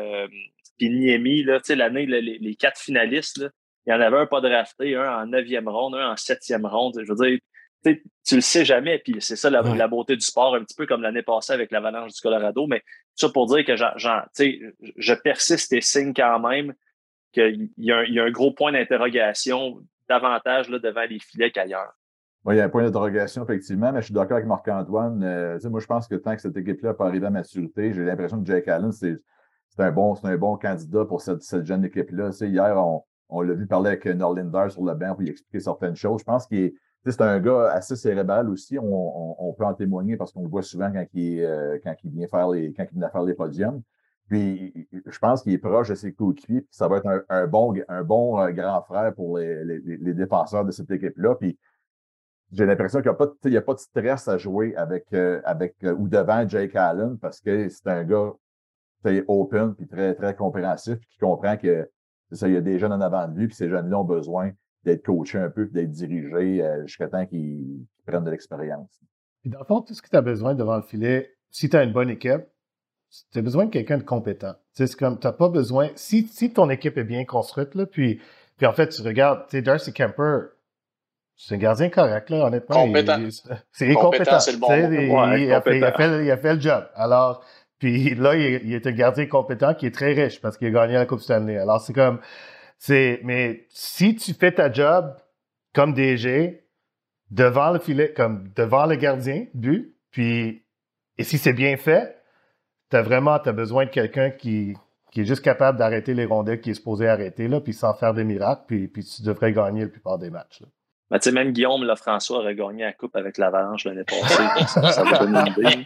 Niemi, là, l'année, les 4 finalistes, là, il y en avait un pas drafté, un en 9e ronde, un en 7e ronde. Je veux dire, tu le sais jamais, puis c'est ça la beauté du sport, un petit peu comme l'année passée avec l'Avalanche du Colorado, mais ça pour dire que je persiste et signe quand même qu'il y a un gros point d'interrogation davantage là, devant les filets qu'ailleurs. Oui, il y a un point d'interrogation, effectivement, mais je suis d'accord avec Marc-Antoine. Moi, je pense que tant que cette équipe-là peut arriver à maturité, j'ai l'impression que Jake Allen, c'est un bon candidat pour cette jeune équipe-là. Hier, on l'a vu parler avec Norlinder sur le banc pour lui expliquer certaines choses. Je pense qu'il est. C'est un gars assez cérébral aussi. On peut en témoigner parce qu'on le voit souvent quand il vient faire les podiums. Puis, je pense qu'il est proche de ses coéquipiers. Puis ça va être un bon grand frère pour les défenseurs de cette équipe-là. Puis, j'ai l'impression qu'il n'y a pas de stress à jouer avec ou devant Jake Allen parce que c'est un gars très open puis très, très compréhensif puis qui comprend que c'est ça, il y a des jeunes en avant de lui puis ces jeunes-là ont besoin d'être coachés un peu, d'être dirigés jusqu'à temps qu'ils prennent de l'expérience. Puis dans le fond, tout ce que tu as besoin devant le filet, si tu as une bonne équipe, tu as besoin de quelqu'un de compétent. C'est comme, tu n'as pas besoin... Si ton équipe est bien construite, là, puis en fait, tu regardes, Darcy Kemper, c'est un gardien correct, là, honnêtement. Compétent. C'est compétent. C'est le bon mot. Il a fait le job. Alors, puis là, il est un gardien compétent qui est très riche parce qu'il a gagné la Coupe Stanley. Alors, c'est comme... Mais si tu fais ta job comme DG, devant le filet, comme devant le gardien, but, puis, et si c'est bien fait, t'as besoin de quelqu'un qui est juste capable d'arrêter les rondelles qui est supposé arrêter, là, puis sans faire des miracles, puis tu devrais gagner la plupart des matchs, là. Ben, tu sais, même Guillaume Lafrançois aurait gagné la coupe avec l'Avalanche l'année passée. ça vous donne une idée.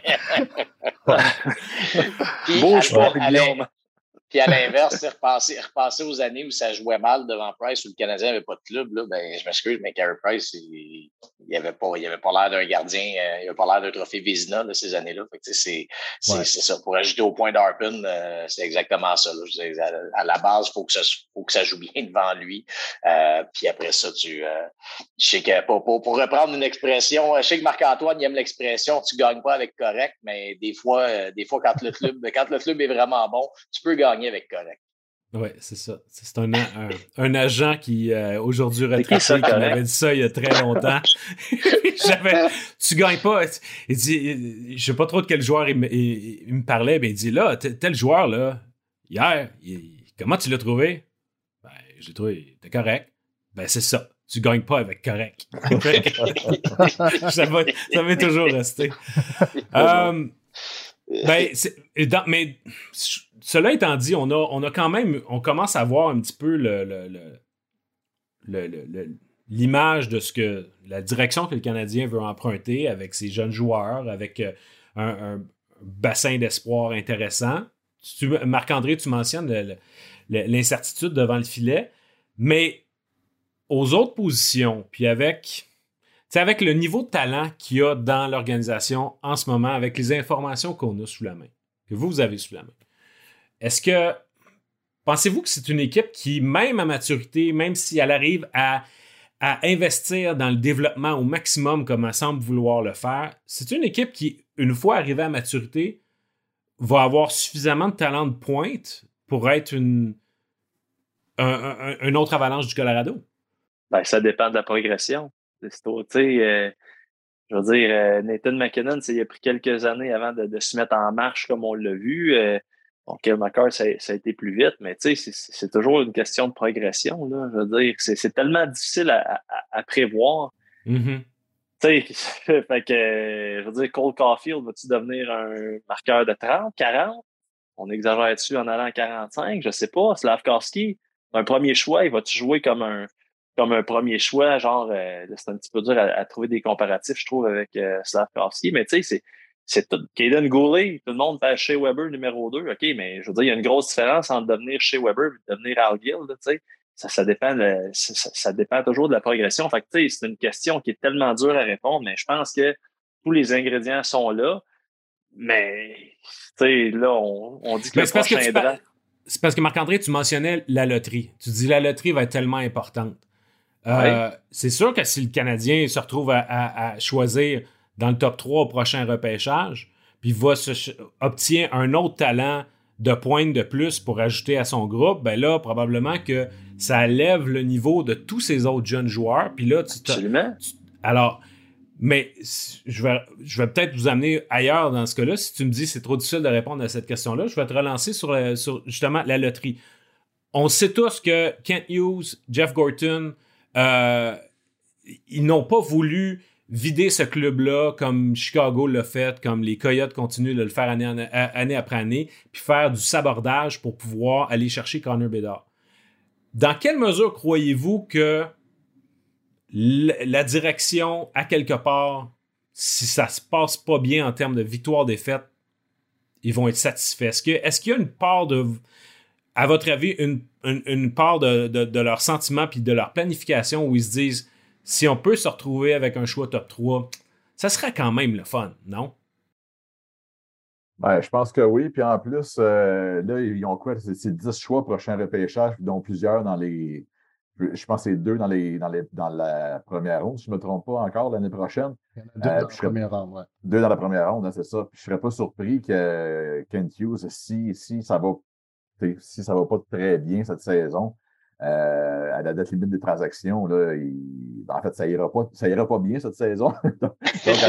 Bouge pas, Guillaume. Puis à l'inverse, repasser aux années où ça jouait mal devant Price, où le Canadien n'avait pas de club, là, ben, je m'excuse, mais Carey Price, il avait pas l'air d'un gardien, il avait pas l'air d'un trophée Vézina, là, ces années-là. Fait que, c'est ça. Pour ajouter au point d'Harpin, c'est exactement ça, là. À la base, faut que ça joue bien devant lui. Puis après ça, je sais que, pour reprendre une expression, je sais que Marc-Antoine, il aime l'expression, tu gagnes pas avec correct, mais des fois, quand le club est vraiment bon, tu peux gagner avec correct. Oui, c'est ça. C'est un agent qui, aujourd'hui retraité, qui m'avait dit ça il y a très longtemps. Tu gagnes pas. Il dit, je sais pas trop de quel joueur il me parlait, mais il dit, là, tel joueur, là, hier, comment tu l'as trouvé? Ben, j'ai trouvé, t'es correct. Ben, c'est ça. Tu gagnes pas avec correct. ça va toujours rester. Mais cela étant dit, on a quand même, on commence à voir un petit peu l'image de ce que la direction que le Canadien veut emprunter avec ses jeunes joueurs, avec un bassin d'espoir intéressant. Marc-André, tu mentionnes l'incertitude devant le filet, mais aux autres positions, puis avec le niveau de talent qu'il y a dans l'organisation en ce moment, avec les informations qu'on a sous la main, que vous avez sous la main, pensez-vous que c'est une équipe qui, même à maturité, même si elle arrive à investir dans le développement au maximum comme elle semble vouloir le faire, c'est une équipe qui, une fois arrivée à maturité, va avoir suffisamment de talent de pointe pour être un autre Avalanche du Colorado? Ben, ça dépend de la progression. Je veux dire, Nathan MacKinnon, il a pris quelques années avant de se mettre en marche comme on l'a vu. Donc, McCarr, ça a été plus vite, mais c'est toujours une question de progression, là. Je veux dire, c'est tellement difficile à prévoir. Mm-hmm. Fait que, je veux dire, Cole Caulfield, va-tu devenir un marqueur de 30, 40? On exagère dessus en allant à 45, je sais pas. Slavkovski, un premier choix, il va-tu jouer comme un premier choix, genre, c'est un petit peu dur à trouver des comparatifs, je trouve, avec Slavkovski, mais tu sais, c'est tout. Caden Goulet, tout le monde fait Shea Weber numéro 2, OK, mais je veux dire, il y a une grosse différence entre devenir Shea Weber et devenir Al Gill, tu sais. Ça dépend toujours de la progression. Fait que, tu sais, c'est une question qui est tellement dure à répondre, mais je pense que tous les ingrédients sont là. Mais, tu sais, là, on dit que le prochain draft... c'est parce que Marc-André, tu mentionnais la loterie. Tu dis la loterie va être tellement importante. C'est sûr que si le Canadien se retrouve à choisir dans le top 3 au prochain repêchage, puis obtient un autre talent de pointe de plus pour ajouter à son groupe, ben là, probablement que ça lève le niveau de tous ces autres jeunes joueurs. Puis là, Absolument. Alors, mais je vais peut-être vous amener ailleurs dans ce cas-là. Si tu me dis que c'est trop difficile de répondre à cette question-là, je vais te relancer sur justement la loterie. On sait tous que Kent Hughes, Jeff Gorton, ils n'ont pas voulu vider ce club-là comme Chicago l'a fait, comme les Coyotes continuent de le faire année après année, puis faire du sabordage pour pouvoir aller chercher Connor Bedard. Dans quelle mesure croyez-vous que la direction, à quelque part, si ça se passe pas bien en termes de victoire-défaite, ils vont être satisfaits? Est-ce qu'il y a une part de, à votre avis, une part de leur sentiment puis de leur planification où ils se disent, si on peut se retrouver avec un choix top 3, ça serait quand même le fun, non? Ouais, je pense que oui. Puis en plus, là, ils ont quoi? C'est 10 choix prochain repêchage, dont plusieurs dans les. Je pense que c'est 2 dans la première ronde, si je ne me trompe pas encore, l'année prochaine. Il y en a 2 dans la première ronde, ouais. 2 dans la première ronde, hein, c'est ça. Puis je ne serais pas surpris que Kent Hughes, si ça va pas très bien cette saison, à la date limite des transactions, là, en fait, ça ira pas bien cette saison. Donc,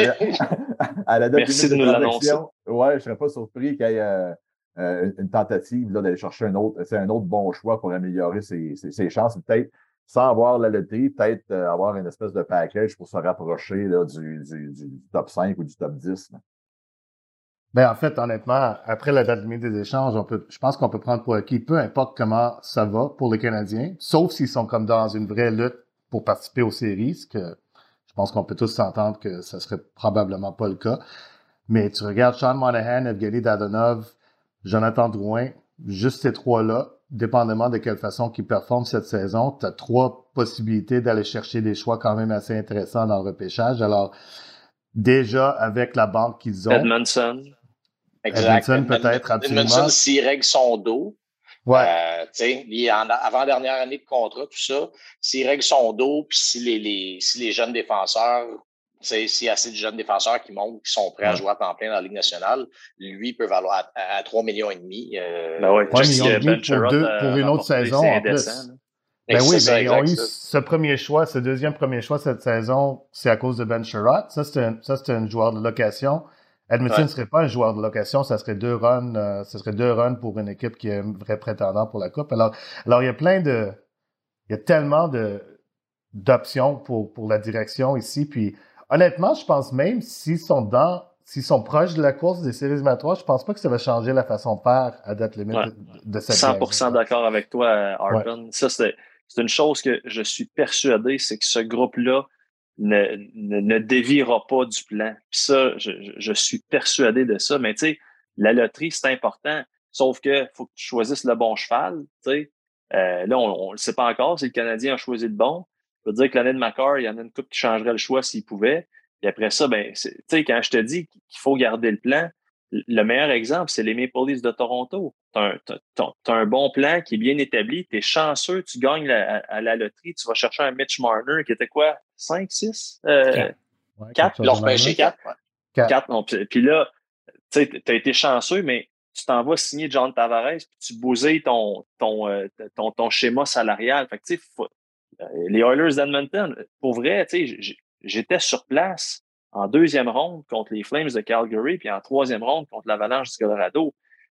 à la date limite des transactions, ouais, je ne serais pas surpris qu'il y ait une tentative là, d'aller chercher un autre bon choix pour améliorer ses chances. Peut-être, sans avoir la loterie, peut-être avoir une espèce de package pour se rapprocher là, du top 5 ou du top 10. Là. Ben, en fait, honnêtement, après la date limite des échanges, je pense qu'on peut prendre pour acquis, peu importe comment ça va pour les Canadiens, sauf s'ils sont comme dans une vraie lutte pour participer aux séries, ce que je pense qu'on peut tous s'entendre que ça serait probablement pas le cas. Mais tu regardes Sean Monahan, Evgeny Dadonov, Jonathan Drouin, juste ces 3-là, dépendamment de quelle façon qu'ils performent cette saison, tu as 3 possibilités d'aller chercher des choix quand même assez intéressants dans le repêchage. Alors, déjà, avec la banque qu'ils ont... Edmondson. Exact. Edmondson, peut-être, absolument. Edmondson, s'il règle son dos, ouais. Il avant-dernière année de contrat, tout ça, s'il règle son dos, puis si les jeunes défenseurs, s'il y a assez de jeunes défenseurs qui montent, qui sont prêts à jouer à temps plein dans la Ligue nationale, lui peut valoir à 3,5 millions. Ben ouais, 3 millions et demi pour une autre saison en plus. Ben oui, mais ils ont eu ce deuxième premier choix cette saison, c'est à cause de Ben Sherratt. Ça, c'était un joueur de location. Edmondson ne serait pas un joueur de location, ça serait 2 runs pour une équipe qui est un vrai prétendant pour la Coupe. Alors, il y a tellement d'options pour la direction ici. Puis, honnêtement, je pense même s'ils sont proches de la course des séries éliminatoires, je pense pas que ça va changer la façon de faire à date limite de cette 100% d'accord avec toi, Arpon. Ouais. Ça, c'est une chose que je suis persuadé, c'est que ce groupe-là ne déviera pas du plan. Puis ça, je suis persuadé de ça. Mais tu sais, la loterie, c'est important. Sauf que faut que tu choisisses le bon cheval. Tu sais, là, on le sait pas encore si le Canadien a choisi le bon. Je veux dire que l'année de McCarr, il y en a une couple qui changerait le choix s'il pouvait. Et après ça, ben, tu sais, quand je te dis qu'il faut garder le plan, le meilleur exemple, c'est les Maple Leafs de Toronto. T'as un bon plan qui est bien établi, t'es chanceux, tu gagnes à la loterie, tu vas chercher un Mitch Marner qui était quoi? 5, 6? 4? Ils l'ont repêché 4. 4. Non, puis là, tu sais, t'as été chanceux, mais tu t'en vas signer John Tavares, puis tu bousilles ton schéma salarial. Fait que, tu sais, les Oilers d'Edmonton, pour vrai, tu sais, j'étais sur place en 2e ronde contre les Flames de Calgary, puis en 3e ronde contre l'Avalanche du Colorado.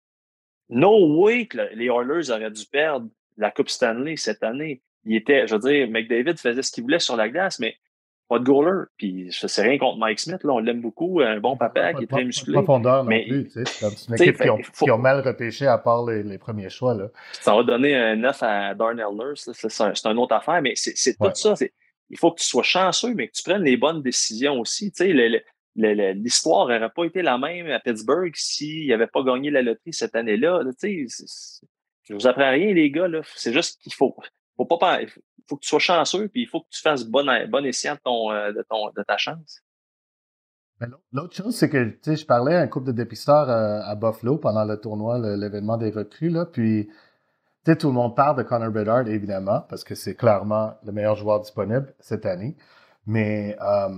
No way que les Oilers auraient dû perdre la Coupe Stanley cette année. Je veux dire, McDavid faisait ce qu'il voulait sur la glace, mais pas de goaler. Puis je sais rien contre Mike Smith, là, on l'aime beaucoup, un bon papa qui est très musclé. Pas profondeur non plus, tu sais. C'est une équipe qui ont mal repêché à part les premiers choix, là. Ça va donner un 9 à Darnell Nurse, c'est une autre affaire, mais c'est tout ça. Il faut que tu sois chanceux, mais que tu prennes les bonnes décisions aussi. Tu sais, l'histoire n'aurait pas été la même à Pittsburgh s'il n'avait pas gagné la loterie cette année-là. Tu sais, je vous apprends rien, les gars. Là. C'est juste qu'il faut que tu sois chanceux, puis il faut que tu fasses bon escient de ta chance. L'autre chose, c'est que, tu sais, je parlais à un couple de dépisteurs à Buffalo pendant le tournoi, l'événement des recrues, là, puis Tu sais, tout le monde parle de Connor Bedard, évidemment, parce que c'est clairement le meilleur joueur disponible cette année. Mais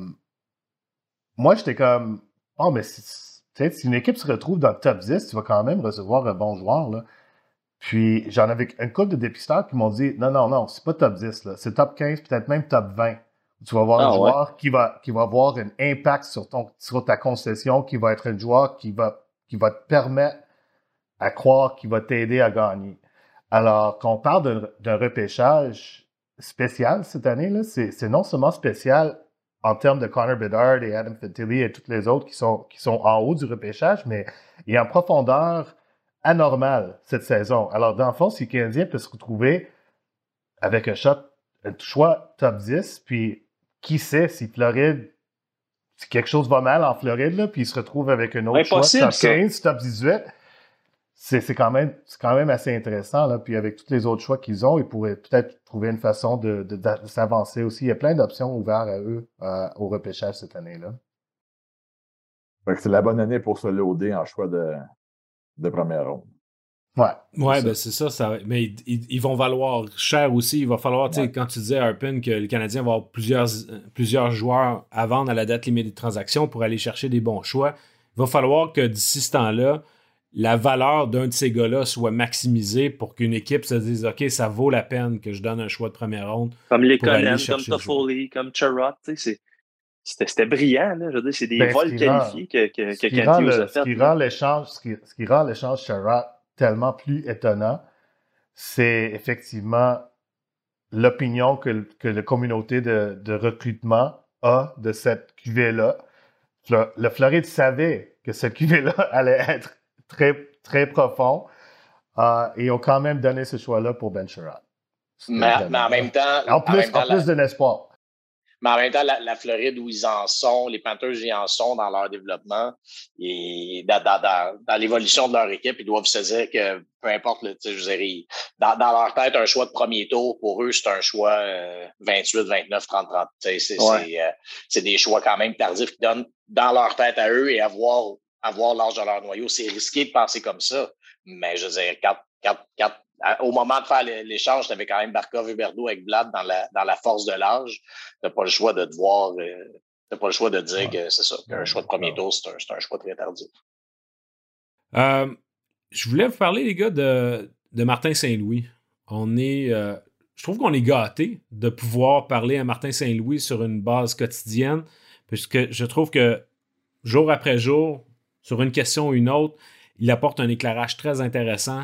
moi, j'étais comme, oh, mais si une équipe se retrouve dans le top 10, tu vas quand même recevoir un bon joueur, là. Puis, j'en avais une couple de dépisteurs qui m'ont dit, non, c'est pas top 10, là. C'est top 15, peut-être même top 20. Tu vas avoir un joueur qui va avoir un impact sur ta concession, qui va être un joueur qui va te permettre à croire qu'il va t'aider à gagner. Alors, quand on parle d'un repêchage spécial cette année, là, c'est non seulement spécial en termes de Connor Bedard et Adam Fantilli et tous les autres qui sont en haut du repêchage, mais il est en profondeur anormale cette saison. Alors, dans le fond, si le Canadien peut se retrouver avec un choix top 10, puis qui sait si quelque chose va mal en Floride, là, puis il se retrouve avec un autre choix top 15, top 18, c'est quand même assez intéressant, là. Puis avec tous les autres choix qu'ils ont, ils pourraient peut-être trouver une façon de s'avancer aussi. Il y a plein d'options ouvertes à eux au repêchage cette année-là. C'est la bonne année pour se loader en choix de première ronde. Ouais, ben c'est ça, mais ils vont valoir cher aussi. Il va falloir, tu sais, quand tu disais, Harpin, que le Canadien va avoir plusieurs joueurs à vendre à la date limite des transactions pour aller chercher des bons choix, il va falloir que d'ici ce temps-là, la valeur d'un de ces gars-là soit maximisée pour qu'une équipe se dise, OK, ça vaut la peine que je donne un choix de première ronde. Comme les Conan, comme Toffoli, comme Chirot, tu sais, c'était brillant, là. Je veux dire, c'est des vols qualifiés que Kent Hughes a fait. Ce qui rend l'échange Chirot tellement plus étonnant, c'est effectivement l'opinion que la communauté de recrutement a de cette cuvée-là. Le Floride savait que cette cuvée-là allait être très, très profond et ils ont quand même donné ce choix-là pour Ben Chirot. Mais en même temps... En plus d'un espoir. Mais en même temps, la Floride où ils en sont, les Panthers ils en sont dans leur développement et dans l'évolution de leur équipe, ils doivent se dire que peu importe, dans leur tête, un choix de premier tour, pour eux, c'est un choix 28, 29, 30, 30. C'est des choix quand même tardifs qui donnent dans leur tête à eux et à voir l'âge de leur noyau. C'est risqué de penser comme ça, mais je veux dire, au moment de faire l'échange, tu avais quand même Barkov et Huberdeau avec Vlad dans la force de l'âge. Tu n'as pas le choix de devoir. Tu n'as pas le choix de dire que c'est ça, qu'un choix de premier tour, c'est un choix très tardif. Je voulais vous parler, les gars, de Martin Saint-Louis. Je trouve qu'on est gâtés de pouvoir parler à Martin Saint-Louis sur une base quotidienne, puisque je trouve que jour après jour, sur une question ou une autre, il apporte un éclairage très intéressant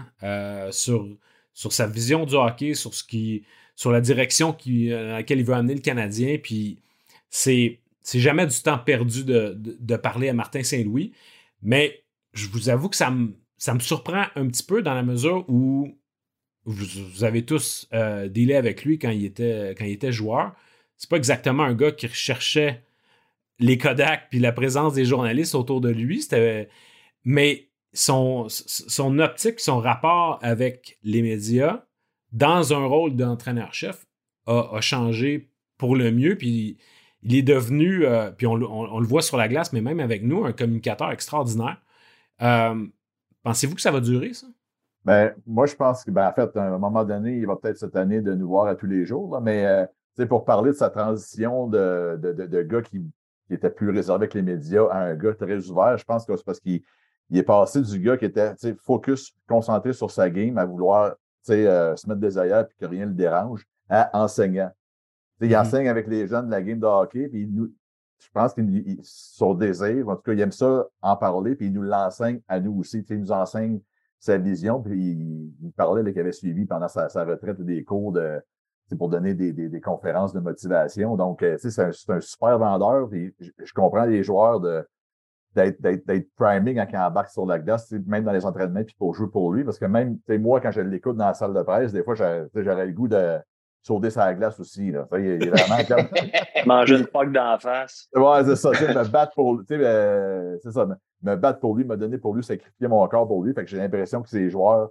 sur sa vision du hockey, sur la direction à laquelle il veut amener le Canadien. Puis c'est jamais du temps perdu de parler à Martin Saint-Louis. Mais je vous avoue que ça me surprend un petit peu dans la mesure où vous avez tous dealé avec lui quand il était joueur. C'est pas exactement un gars qui recherchait les Kodak puis la présence des journalistes autour de lui. Mais son optique, son rapport avec les médias dans un rôle d'entraîneur-chef a changé pour le mieux. Puis il est devenu, puis on le voit sur la glace, mais même avec nous, un communicateur extraordinaire. Pensez-vous que ça va durer, ça? Ben, moi, je pense que, en fait, à un moment donné, il va peut-être cette année de nous voir à tous les jours, là, mais pour parler de sa transition de gars qui était plus réservé avec les médias à un gars très ouvert, je pense que c'est parce qu'il est passé du gars qui était focus, concentré sur sa game, à vouloir se mettre des œillères et que rien ne le dérange, à enseignant. Il enseigne avec les jeunes de la game de hockey, puis je pense qu'il son désir, en tout cas, il aime ça en parler, puis il nous l'enseigne à nous aussi. Il nous enseigne sa vision, puis il parlait qu'il avait suivi pendant sa retraite des cours pour donner des conférences de motivation. Donc, c'est un super vendeur, puis je comprends les joueurs d'être priming quand il embarque sur la glace, même dans les entraînements, puis pour jouer pour lui, parce que même, moi, quand je l'écoute dans la salle de presse, des fois, j'aurais le goût de sauter sur la glace aussi, là. Il est vraiment comme... Manger une poque d'en face. Ouais, c'est ça, me battre pour... c'est ça, me battre pour lui, me donner pour lui, sacrifier mon corps pour lui, fait que j'ai l'impression que ces joueurs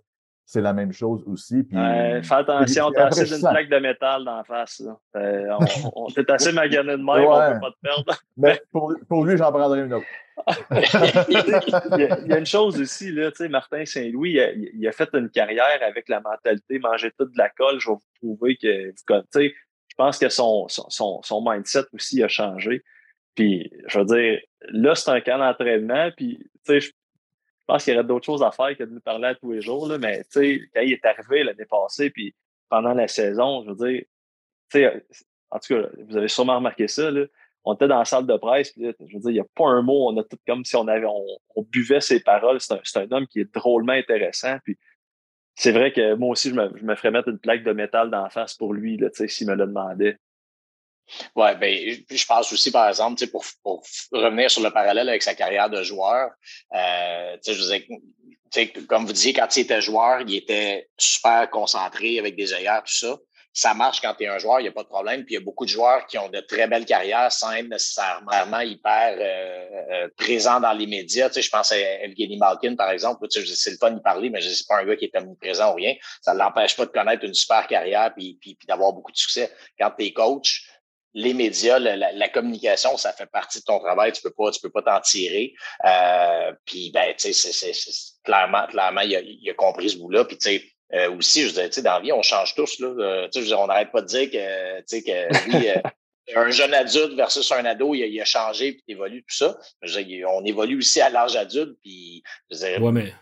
c'est la même chose aussi. Puis, fais attention, t'as assez d'une plaque de métal d'en face. On t'est assez magané de même, on peut pas te perdre. Mais pour lui, j'en prendrais une autre. Il y a une chose aussi, là, Martin Saint-Louis, il a fait une carrière avec la mentalité manger toute de la colle. Je vais vous prouver que je pense que son mindset aussi a changé. Puis, je veux dire, là, c'est un camp d'entraînement. Puis, je pense qu'il y aurait d'autres choses à faire que de nous parler à tous les jours. Là, mais quand il est arrivé l'année passée, puis pendant la saison, je veux dire, en tout cas, vous avez sûrement remarqué ça, là, on était dans la salle de presse, puis là, je veux dire, il n'y a pas un mot, on a tout comme si on buvait ses paroles. C'est un homme qui est drôlement intéressant. Puis c'est vrai que moi aussi, je me ferais mettre une plaque de métal d'en face pour lui, là, s'il me le demandait. Oui, je pense aussi, par exemple, pour revenir sur le parallèle avec sa carrière de joueur, je vous ai, comme vous disiez, quand il était joueur, il était super concentré avec des œillères, tout ça. Ça marche quand tu es un joueur, il n'y a pas de problème. Puis il y a beaucoup de joueurs qui ont de très belles carrières sans être nécessairement hyper présents dans les médias. Je pense à Evgeny Malkin, par exemple. C'est le fun d'y parler, mais c'est pas un gars qui est omniprésent ou rien. Ça ne l'empêche pas de connaître une super carrière puis d'avoir beaucoup de succès. Quand tu es coach, les médias, la communication, ça fait partie de ton travail. Tu peux pas t'en tirer. Puis clairement, il a compris ce bout-là. Puis aussi, je veux dire, dans la vie, on change tous, là. Je veux dire, on n'arrête pas de dire que lui, un jeune adulte versus un ado, il a changé puis évolue, tout ça. Je veux dire, on évolue aussi à l'âge adulte, puis je veux dire, ouais, mais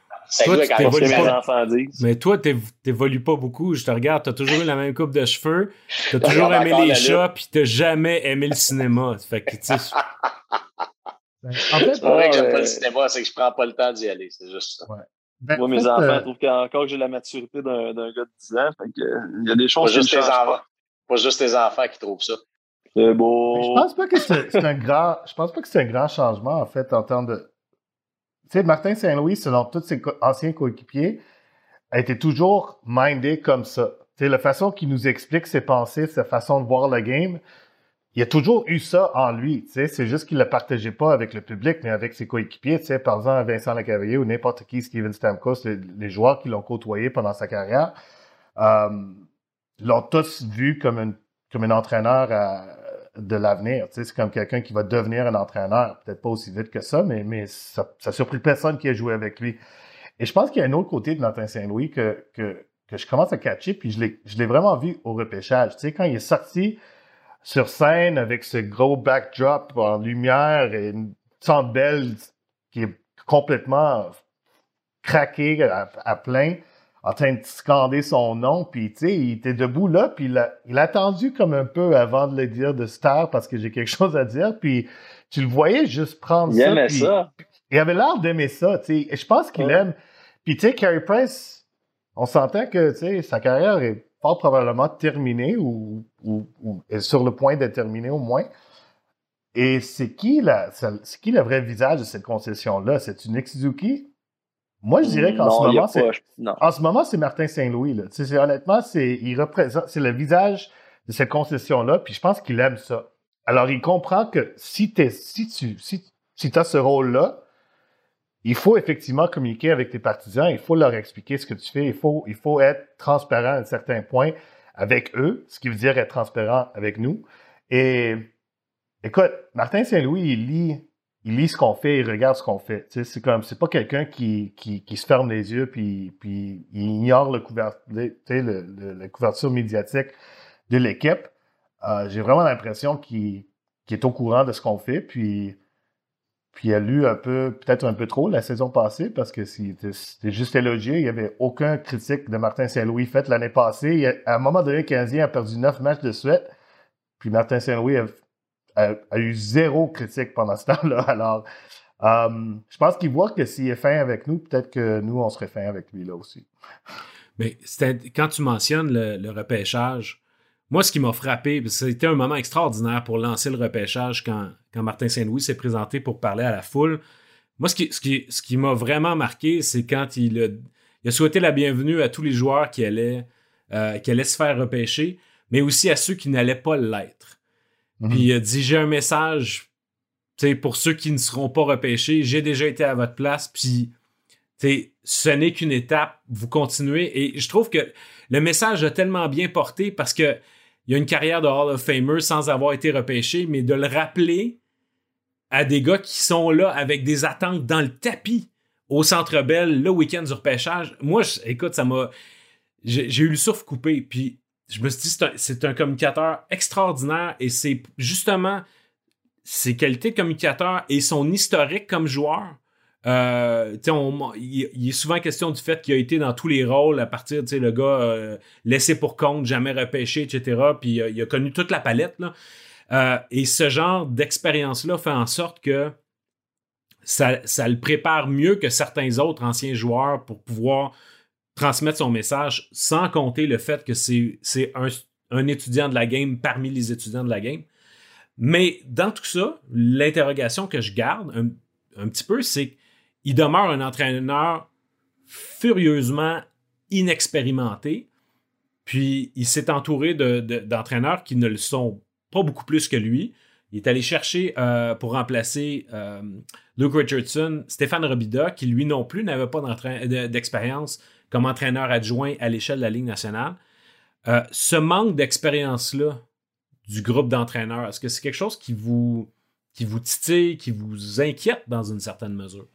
toi, t'évolues pas beaucoup. Je te regarde, t'as toujours eu la même coupe de cheveux, t'as toujours aimé les chats, puis t'as jamais aimé le cinéma. Fait que, tu sais. En fait, c'est pas vrai que j'aime pas le cinéma, c'est que je prends pas le temps d'y aller. C'est juste ça. Ouais. Moi, mes enfants trouvent qu'encore j'ai la maturité d'un gars de 10 ans. Fait que, il y a des choses qui ne changent pas. Pas juste tes enfants qui trouvent ça. C'est beau. Je pense pas que c'est un grand. Je pense pas que c'est un grand changement, en fait, en termes de. Tu sais, Martin Saint-Louis, selon tous ses anciens coéquipiers, a été toujours mindé comme ça. Tu sais, la façon qu'il nous explique ses pensées, sa façon de voir le game, il a toujours eu ça en lui. Tu sais, c'est juste qu'il ne le partageait pas avec le public, mais avec ses coéquipiers. Tu sais, par exemple, Vincent Lecavalier ou n'importe qui, Steven Stamkos, les joueurs qui l'ont côtoyé pendant sa carrière, l'ont tous vu comme un entraîneur de l'avenir. Tu sais, c'est comme quelqu'un qui va devenir un entraîneur. Peut-être pas aussi vite que ça, mais ça a surpris personne qui a joué avec lui. Et je pense qu'il y a un autre côté de Martin Saint-Louis que je commence à catcher, puis je l'ai vraiment vu au repêchage. Tu sais, quand il est sorti sur scène avec ce gros backdrop en lumière et une Centre Bell qui est complètement craqué à plein, en train de scander son nom, puis tu sais, il était debout là, puis il a attendu comme un peu avant de le dire de se taire parce que j'ai quelque chose à dire, puis tu le voyais juste prendre ça. Il aimait ça. Il avait l'air d'aimer ça, tu sais, et je pense qu'il aime. Puis tu sais, Carey Price, on s'entend que, tu sais, sa carrière est fort probablement terminée ou est sur le point d'être terminée au moins. Et c'est qui le vrai visage de cette concession-là? C'est-tu Nick Suzuki? Moi, je dirais qu'en ce moment, c'est Martin Saint-Louis. Là. Honnêtement, il représente, c'est le visage de cette concession-là, puis je pense qu'il aime ça. Alors, il comprend que si tu as ce rôle-là, il faut effectivement communiquer avec tes partisans, il faut leur expliquer ce que tu fais, il faut être transparent à un certain point avec eux, ce qui veut dire être transparent avec nous. Et écoute, Martin Saint-Louis, il lit ce qu'on fait, il regarde ce qu'on fait. Tu sais, c'est pas quelqu'un qui se ferme les yeux puis il ignore la couverture médiatique de l'équipe. J'ai vraiment l'impression qu'il est au courant de ce qu'on fait, puis il a lu peut-être un peu trop la saison passée parce que c'était juste élogié. Il n'y avait aucun critique de Martin Saint-Louis fait l'année passée. À un moment donné, le Canadien a perdu 9 matchs de suite, puis Martin Saint-Louis a eu 0 critique pendant ce temps-là. Alors, je pense qu'il voit que s'il est fin avec nous, peut-être que nous, on serait fin avec lui là aussi. Mais quand tu mentionnes le repêchage, moi, ce qui m'a frappé, c'était un moment extraordinaire pour lancer le repêchage quand Martin Saint-Louis s'est présenté pour parler à la foule. Moi, ce qui m'a vraiment marqué, c'est quand il a souhaité la bienvenue à tous les joueurs qui allaient se faire repêcher, mais aussi à ceux qui n'allaient pas l'être. Puis il a dit, j'ai un message pour ceux qui ne seront pas repêchés, j'ai déjà été à votre place, puis ce n'est qu'une étape, vous continuez. Et je trouve que le message a tellement bien porté parce que il y a une carrière de Hall of Famer sans avoir été repêché, mais de le rappeler à des gars qui sont là avec des attentes dans le tapis au Centre Bell le week-end du repêchage. Moi, écoute, j'ai eu le souffle coupé, puis je me suis dit, c'est un communicateur extraordinaire et c'est justement ses qualités de communicateur et son historique comme joueur. Il est souvent question du fait qu'il a été dans tous les rôles à partir, le gars laissé pour compte, jamais repêché, etc. Puis il a connu toute la palette, là. Et ce genre d'expérience-là fait en sorte que ça le prépare mieux que certains autres anciens joueurs pour pouvoir transmettre son message, sans compter le fait que c'est un étudiant de la game parmi les étudiants de la game. Mais dans tout ça, l'interrogation que je garde un petit peu, c'est qu'il demeure un entraîneur furieusement inexpérimenté, puis il s'est entouré d'entraîneurs qui ne le sont pas beaucoup plus que lui. Il est allé chercher pour remplacer Luke Richardson, Stéphane Robida, qui lui non plus n'avait pas d'expérience comme entraîneur adjoint à l'échelle de la Ligue nationale. Ce manque d'expérience-là du groupe d'entraîneurs, est-ce que c'est quelque chose qui vous titille, qui vous inquiète dans une certaine mesure?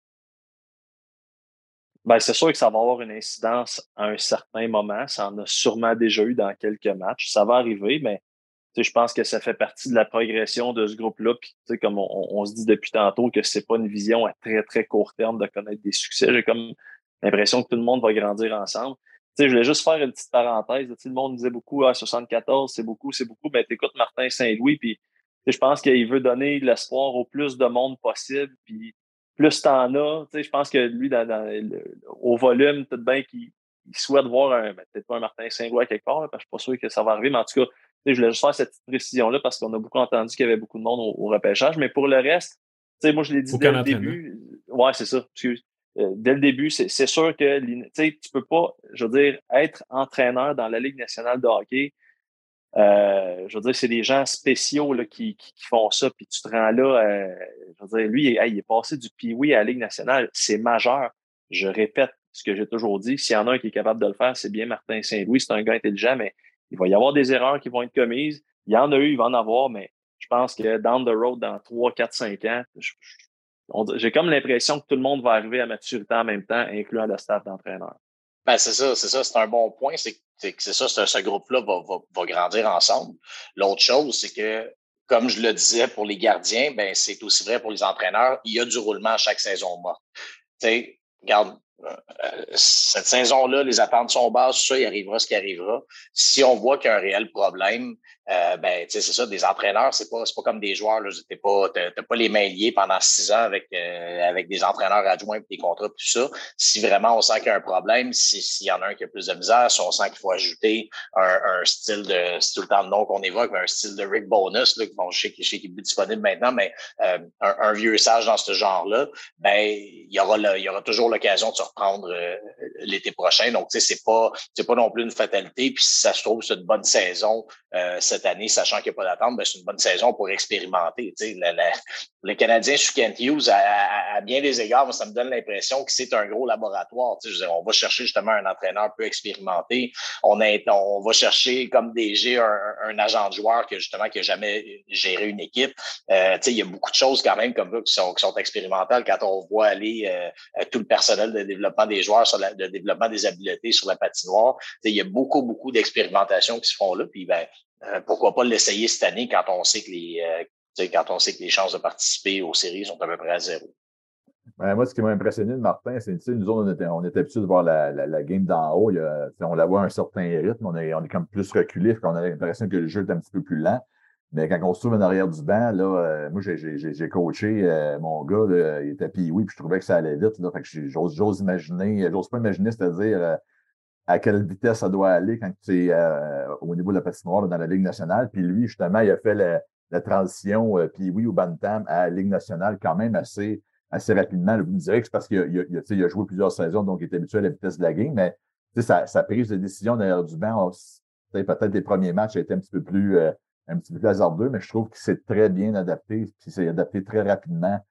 Ben, c'est sûr que ça va avoir une incidence à un certain moment. Ça en a sûrement déjà eu dans quelques matchs. Ça va arriver, mais je pense que ça fait partie de la progression de ce groupe-là. Puis, comme on se dit depuis tantôt que c'est pas une vision à très, très court terme de connaître des succès. J'ai comme l'impression que tout le monde va grandir ensemble. Je voulais juste faire une petite parenthèse. Le monde disait beaucoup, 74, c'est beaucoup. Mais t'écoutes Martin Saint-Louis, puis je pense qu'il veut donner l'espoir au plus de monde possible. Puis plus t'en as, je pense que lui, au volume, peut-être bien qu'il souhaite voir peut-être pas un Martin Saint-Louis quelque part, là, parce que je suis pas sûr que ça va arriver, mais en tout cas, je voulais juste faire cette petite précision-là parce qu'on a beaucoup entendu qu'il y avait beaucoup de monde au repêchage. Mais pour le reste, moi, je l'ai dit dès le début. Ouais, c'est ça. Excuse. Dès le début, c'est sûr que tu peux pas, je veux dire, être entraîneur dans la Ligue nationale de hockey. Je veux dire, c'est des gens spéciaux là, qui font ça, puis tu te rends là. Je veux dire, lui, il est passé du Pee-Wee à la Ligue nationale. C'est majeur. Je répète ce que j'ai toujours dit. S'il y en a un qui est capable de le faire, c'est bien Martin Saint-Louis. C'est un gars intelligent, mais il va y avoir des erreurs qui vont être commises. Il y en a eu, il va en avoir, mais je pense que down the road, dans 3, 4, 5 ans, j'ai comme l'impression que tout le monde va arriver à maturité en même temps, incluant le staff d'entraîneur. Ben, c'est ça, c'est un bon point. C'est ça, ce groupe-là va grandir ensemble. L'autre chose, c'est que, comme je le disais pour les gardiens, ben, c'est aussi vrai pour les entraîneurs. Il y a du roulement à chaque saison morte. Tu sais, regarde, cette saison-là, les attentes sont basses, ça, il arrivera ce qui arrivera. Si on voit qu'il y a un réel problème, ben, tu sais, c'est ça, des entraîneurs, c'est pas comme des joueurs, là. T'as pas les mains liées pendant 6 ans avec des entraîneurs adjoints et des contrats, tout ça. Si vraiment on sent qu'il y a un problème, s'il y en a un qui a plus de misère, si on sent qu'il faut ajouter un style c'est tout le temps le nom qu'on évoque, mais un style de Rick Bonus, là, je sais qu'il est disponible maintenant, mais un vieux sage dans ce genre-là, ben, il y aura toujours l'occasion de se reprendre l'été prochain. Donc, tu sais, c'est pas non plus une fatalité. Puis si ça se trouve, c'est une bonne saison cette année, sachant qu'il n'y a pas d'attente, ben, c'est une bonne saison pour expérimenter. Tu sais, le Canadien sous Kent Hughes, à bien des égards, moi, ça me donne l'impression que c'est un gros laboratoire. Tu sais, je veux dire, on va chercher justement un entraîneur peu expérimenté. On va chercher comme DG un agent de joueur qui a jamais géré une équipe. Tu sais, il y a beaucoup de choses quand même comme ça qui sont expérimentales quand on voit aller tout le personnel de développement des joueurs, de développement des habiletés sur la patinoire. Tu sais, il y a beaucoup d'expérimentations qui se font là. Puis ben, pourquoi pas l'essayer cette année quand on sait que les chances de participer aux séries sont à peu près à 0. Ben, moi, ce qui m'a impressionné de Martin, c'est que nous autres, on était habitués de voir la game d'en haut. On la voit à un certain rythme, on est comme plus reculé, on a l'impression que le jeu est un petit peu plus lent. Mais quand on se trouve en arrière du banc, là, moi, j'ai coaché mon gars, là, il était Pee-Wee, puis je trouvais que ça allait vite. Là, fait que j'ose pas imaginer, c'est-à-dire à quelle vitesse ça doit aller quand tu es au niveau de la patinoire là, dans la Ligue nationale. Puis lui, justement, il a fait la transition Pee-Wee ou Bantam à la Ligue nationale quand même assez rapidement. Vous me direz que c'est parce qu'il a joué plusieurs saisons, donc il est habitué à la vitesse de la game, mais sa prise de décision derrière du banc, peut-être les premiers matchs a été un petit peu plus hasardeux, mais je trouve qu'il s'est très bien adapté, puis il s'est adapté très rapidement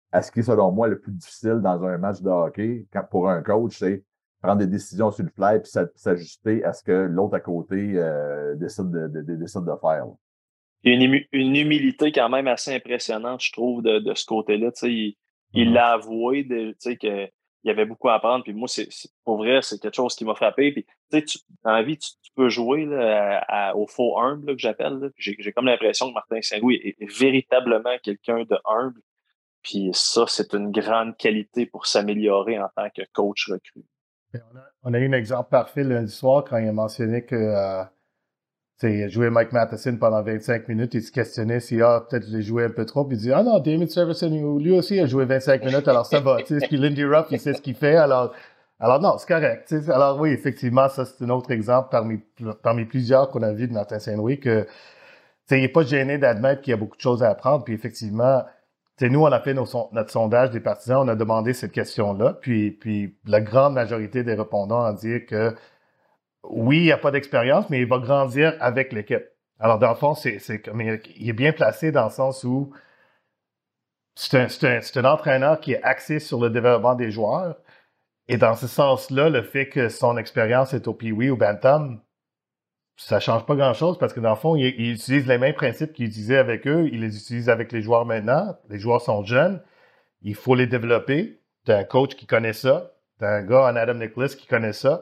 à ce qui est, selon moi, le plus difficile dans un match de hockey, pour un coach, c'est prendre des décisions sur le fly puis s'ajuster à ce que l'autre à côté décide de faire. Il y a une humilité quand même assez impressionnante, je trouve, de ce côté-là. Il l'a avoué qu'il y avait beaucoup à apprendre. Puis moi, pour vrai, c'est quelque chose qui m'a frappé. Puis, dans la vie, tu peux jouer là, au faux humble là, que j'appelle. Là. J'ai comme l'impression que Martin Saint-Louis est véritablement quelqu'un de humble. Puis ça, c'est une grande qualité pour s'améliorer en tant que coach recru. On a eu un exemple parfait lundi soir quand il a mentionné que il a joué Mike Matheson pendant 25 minutes. Il se questionnait si peut-être je l'ai joué un peu trop. Puis il dit non, David Servison, lui aussi a joué 25 minutes, alors ça va. Puis Lindy Ruff, il sait ce qu'il fait, alors non, c'est correct. Alors oui, effectivement, ça c'est un autre exemple parmi plusieurs qu'on a vu de Martin Saint-Louis que il n'est pas gêné d'admettre qu'il y a beaucoup de choses à apprendre. Puis effectivement, nous, on a fait notre sondage des partisans, on a demandé cette question-là, puis la grande majorité des répondants ont dit que oui, il n'y a pas d'expérience, mais il va grandir avec l'équipe. Alors, dans le fond, c'est comme il est bien placé dans le sens où c'est un entraîneur qui est axé sur le développement des joueurs. Et dans ce sens-là, le fait que son expérience est au Pee-Wee ou Bantam, ça change pas grand-chose parce que dans le fond, il utilise les mêmes principes qu'il utilisait avec eux. Il les utilise avec les joueurs maintenant. Les joueurs sont jeunes. Il faut les développer. T'as un coach qui connaît ça. T'as un gars en Adam Nicholas qui connaît ça.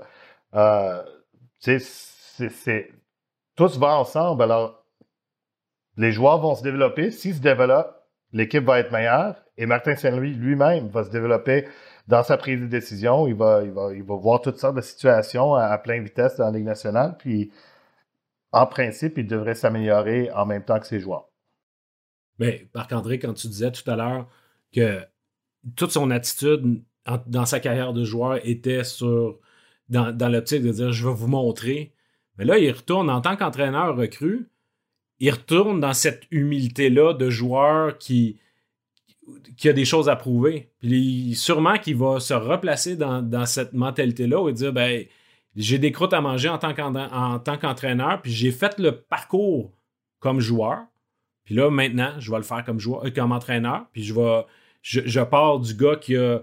Tout se va ensemble. Alors, les joueurs vont se développer. S'ils se développent, l'équipe va être meilleure. Et Martin Saint-Louis lui-même va se développer dans sa prise de décision. Il va voir toutes sortes de situations à pleine vitesse dans la Ligue nationale. Puis, en principe, il devrait s'améliorer en même temps que ses joueurs. Mais, Marc-André, quand tu disais tout à l'heure que toute son attitude dans sa carrière de joueur était dans l'optique de dire « je vais vous montrer », mais là, il retourne en tant qu'entraîneur recru, il retourne dans cette humilité-là de joueur qui a des choses à prouver. Puis sûrement qu'il va se replacer dans cette mentalité-là où il va dire « j'ai des croûtes à manger en tant qu'entraîneur, puis j'ai fait le parcours comme joueur, puis là, maintenant, je vais le faire comme entraîneur, puis je pars du gars qui a...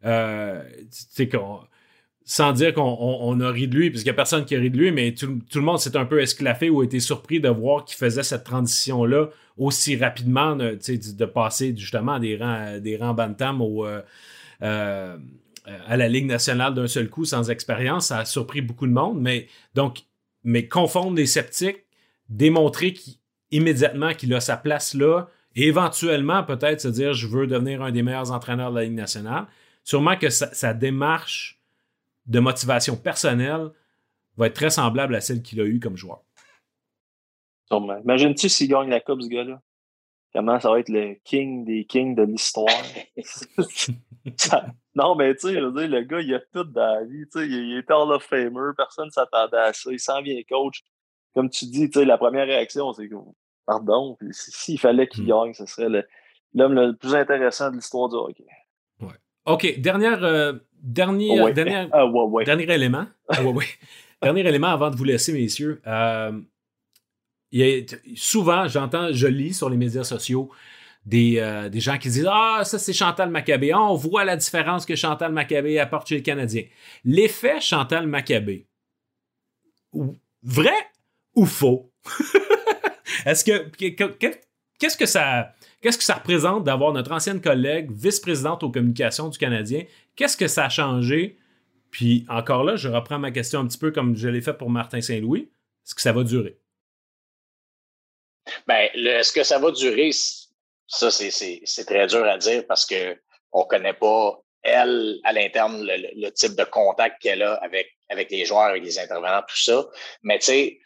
sans dire qu'on a ri de lui, parce qu'il n'y a personne qui a ri de lui, mais tout le monde s'est un peu esclaffé ou a été surpris de voir qu'il faisait cette transition-là aussi rapidement, de passer justement des rangs bantam à la Ligue nationale d'un seul coup sans expérience. Ça a surpris beaucoup de monde, mais confondre les sceptiques, démontrer immédiatement qu'il a sa place là, et éventuellement peut-être se dire « je veux devenir un des meilleurs entraîneurs de la Ligue nationale », sûrement que sa démarche de motivation personnelle va être très semblable à celle qu'il a eue comme joueur. Imagine-tu s'il gagne la coupe, ce gars-là? Comment ça va être le king des kings de l'histoire? Non, mais tu sais, je veux dire, le gars, il a tout dans la vie. Il est Hall of Famer, personne ne s'attendait à ça. Il s'en vient coach. Comme tu dis, la première réaction, c'est que pardon, puis s'il fallait qu'il gagne, ce serait l'homme le plus intéressant de l'histoire du hockey. Ouais. OK, dernier élément. Dernier élément avant de vous laisser, messieurs. Souvent, je lis sur les médias sociaux des gens qui disent « Ah, ça c'est Chantal Maccabé. On voit la différence que Chantal Maccabé apporte chez les Canadiens. » L'effet Chantal Maccabé, vrai ou faux? Qu'est-ce que ça représente d'avoir notre ancienne collègue, vice-présidente aux communications du Canadien? Qu'est-ce que ça a changé? Puis encore là, je reprends ma question un petit peu comme je l'ai fait pour Martin Saint-Louis. Est-ce que ça va durer? Est-ce que ça va durer? Ça, c'est très dur à dire parce que on connaît pas, elle, à l'interne, le type de contact qu'elle a avec les joueurs, avec les intervenants, tout ça. Mais tu sais,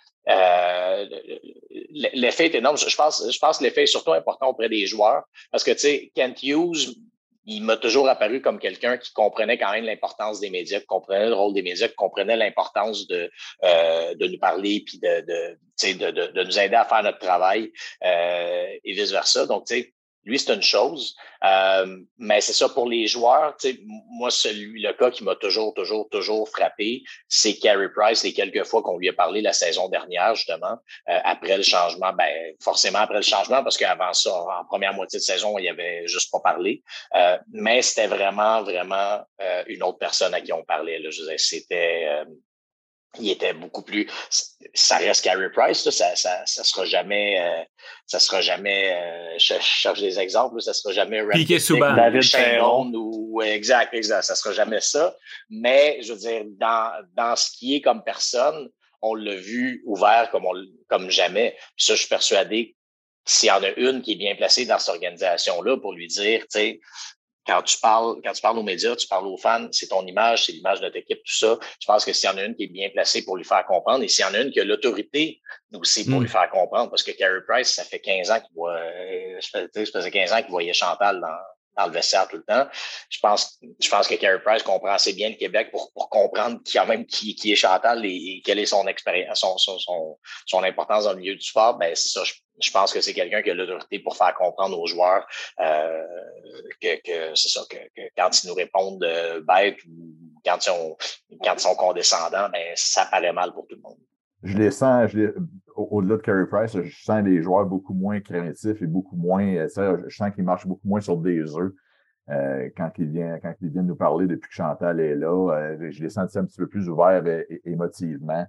l'effet est énorme. Je pense que l'effet est surtout important auprès des joueurs parce que, tu sais, Kent Hughes, il m'a toujours apparu comme quelqu'un qui comprenait quand même l'importance des médias, qui comprenait le rôle des médias, qui comprenait l'importance de nous parler puis de nous aider à faire notre travail et vice-versa. Donc, tu sais, Lui, c'est une chose. Mais c'est ça pour les joueurs. Moi, le cas qui m'a toujours frappé, c'est Carey Price, les quelques fois qu'on lui a parlé la saison dernière, justement, après le changement. Forcément après le changement, parce qu'avant ça, en première moitié de saison, il avait juste pas parlé. Mais c'était vraiment une autre personne à qui on parlait. Là. Je veux dire, il était beaucoup plus. Ça reste Carey Price, là, ça sera jamais. Je cherche des exemples, là, ça sera jamais Piqué Souban, David Perron ou exact, ça sera jamais ça. Mais je veux dire, dans ce qui est comme personne, on l'a vu ouvert comme jamais. Puis ça, je suis persuadé s'il y en a une qui est bien placée dans cette organisation-là pour lui dire, tu sais. Quand tu parles aux médias, tu parles aux fans, c'est ton image, c'est l'image de notre équipe, tout ça. Je pense que s'il y en a une qui est bien placée pour lui faire comprendre, et s'il y en a une qui a l'autorité aussi pour lui faire comprendre, parce que Carey Price, ça fait 15 ans qu'il voit, je faisais 15 ans qu'il voyait Chantal dans le vestiaire tout le temps. Je pense que Carey Price comprend assez bien le Québec pour comprendre quand même qui est Chantal et quelle est son expérience, son importance dans le milieu du sport. Ben, c'est ça. Je pense que c'est quelqu'un qui a l'autorité pour faire comprendre aux joueurs que c'est ça, que quand ils nous répondent bêtes ou quand ils sont condescendants, ben ça paraît mal pour tout le monde. Je les sens, au-delà de Carey Price, je sens des joueurs beaucoup moins craintifs et beaucoup moins, je sens qu'ils marchent beaucoup moins sur des œufs quand ils viennent nous parler depuis que Chantal est là. Je les sens un petit peu plus ouverts émotivement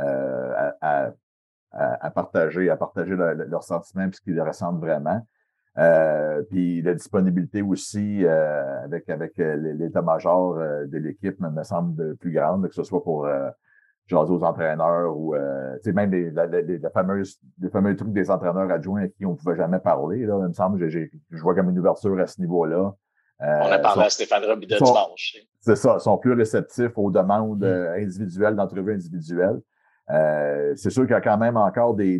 à partager leurs sentiments et ce qu'ils les ressentent vraiment. Puis la disponibilité aussi avec l'état-major de l'équipe me semble plus grande, que ce soit pour jaser aux entraîneurs ou même les fameux trucs des entraîneurs adjoints à qui on ne pouvait jamais parler. Là, il me semble que je vois comme une ouverture à ce niveau-là. On a parlé à Stéphane Robida dimanche. C'est ça, ils sont plus réceptifs aux demandes individuelles, d'entrevues individuelles. C'est sûr qu'il y a quand même encore des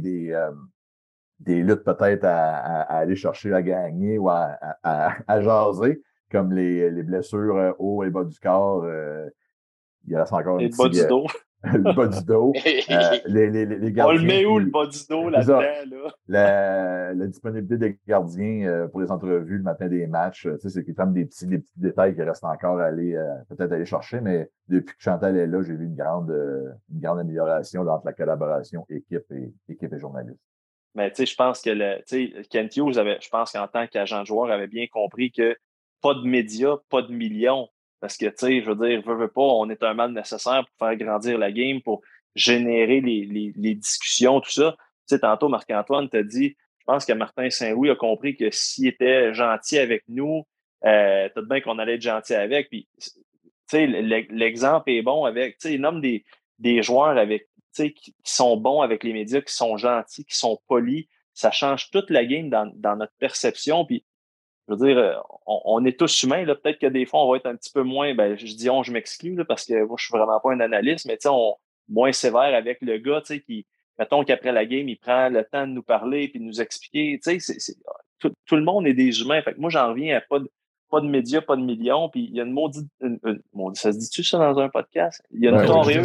luttes peut-être à aller chercher à gagner ou à jaser, comme les blessures haut et bas du corps. Il reste encore le bas du dos. Le bas du dos. Les gardiens. On le met où, le bas du dos, là-dedans? La disponibilité des gardiens pour les entrevues le matin des matchs, c'est comme des petits détails qui restent encore à peut-être aller chercher, mais depuis que Chantal est là, j'ai vu une grande amélioration entre la collaboration équipe et journaliste. Mais tu sais, je pense que Kent Hughes je pense qu'en tant qu'agent de joueur, avait bien compris que pas de médias, pas de millions. Parce que, tu sais, je veux dire, veut pas, on est un mal nécessaire pour faire grandir la game, pour générer les discussions, tout ça. Tu sais, tantôt, Marc-Antoine t'a dit, je pense que Martin Saint-Louis a compris que s'il était gentil avec nous, tout de bien qu'on allait être gentil avec. Puis, tu sais, l'exemple est bon avec, tu sais, il nomme des joueurs avec, tu sais, qui sont bons avec les médias, qui sont gentils, qui sont polis. Ça change toute la game dans notre perception. Puis, je veux dire, on est tous humains, là. Peut-être que des fois, on va être un petit peu moins, je m'exclus, là, parce que moi, je suis vraiment pas un analyste, mais tu sais, moins sévère avec le gars, tu sais, qui, mettons qu'après la game, il prend le temps de nous parler puis de nous expliquer. Tu sais, tout le monde est des humains. Fait que moi, j'en reviens à pas de médias, pas de millions, puis il y a une maudite, ça se dit-tu ça dans un podcast? Il y a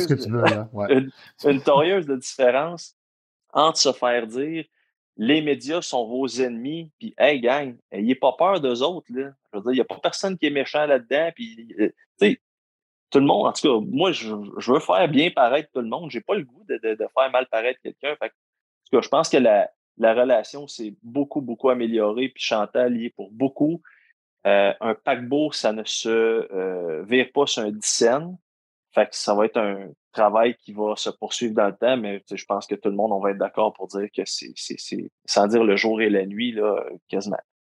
une torieuse de différence entre se faire dire les médias sont vos ennemis, puis hey gang, n'ayez pas peur d'eux autres, là. Je veux dire, il n'y a pas personne qui est méchant là-dedans, puis tu sais, tout le monde, en tout cas, moi, je veux faire bien paraître tout le monde. J'ai pas le goût de faire mal paraître quelqu'un. Fait que, en tout cas, je pense que la relation s'est beaucoup, beaucoup améliorée, puis Chantal y est pour beaucoup. Un paquebot, ça ne se vire pas sur un 10 cents. Fait que ça va être un travail qui va se poursuivre dans le temps, mais je pense que tout le monde, on va être d'accord pour dire que c'est sans dire le jour et la nuit, là, quasiment.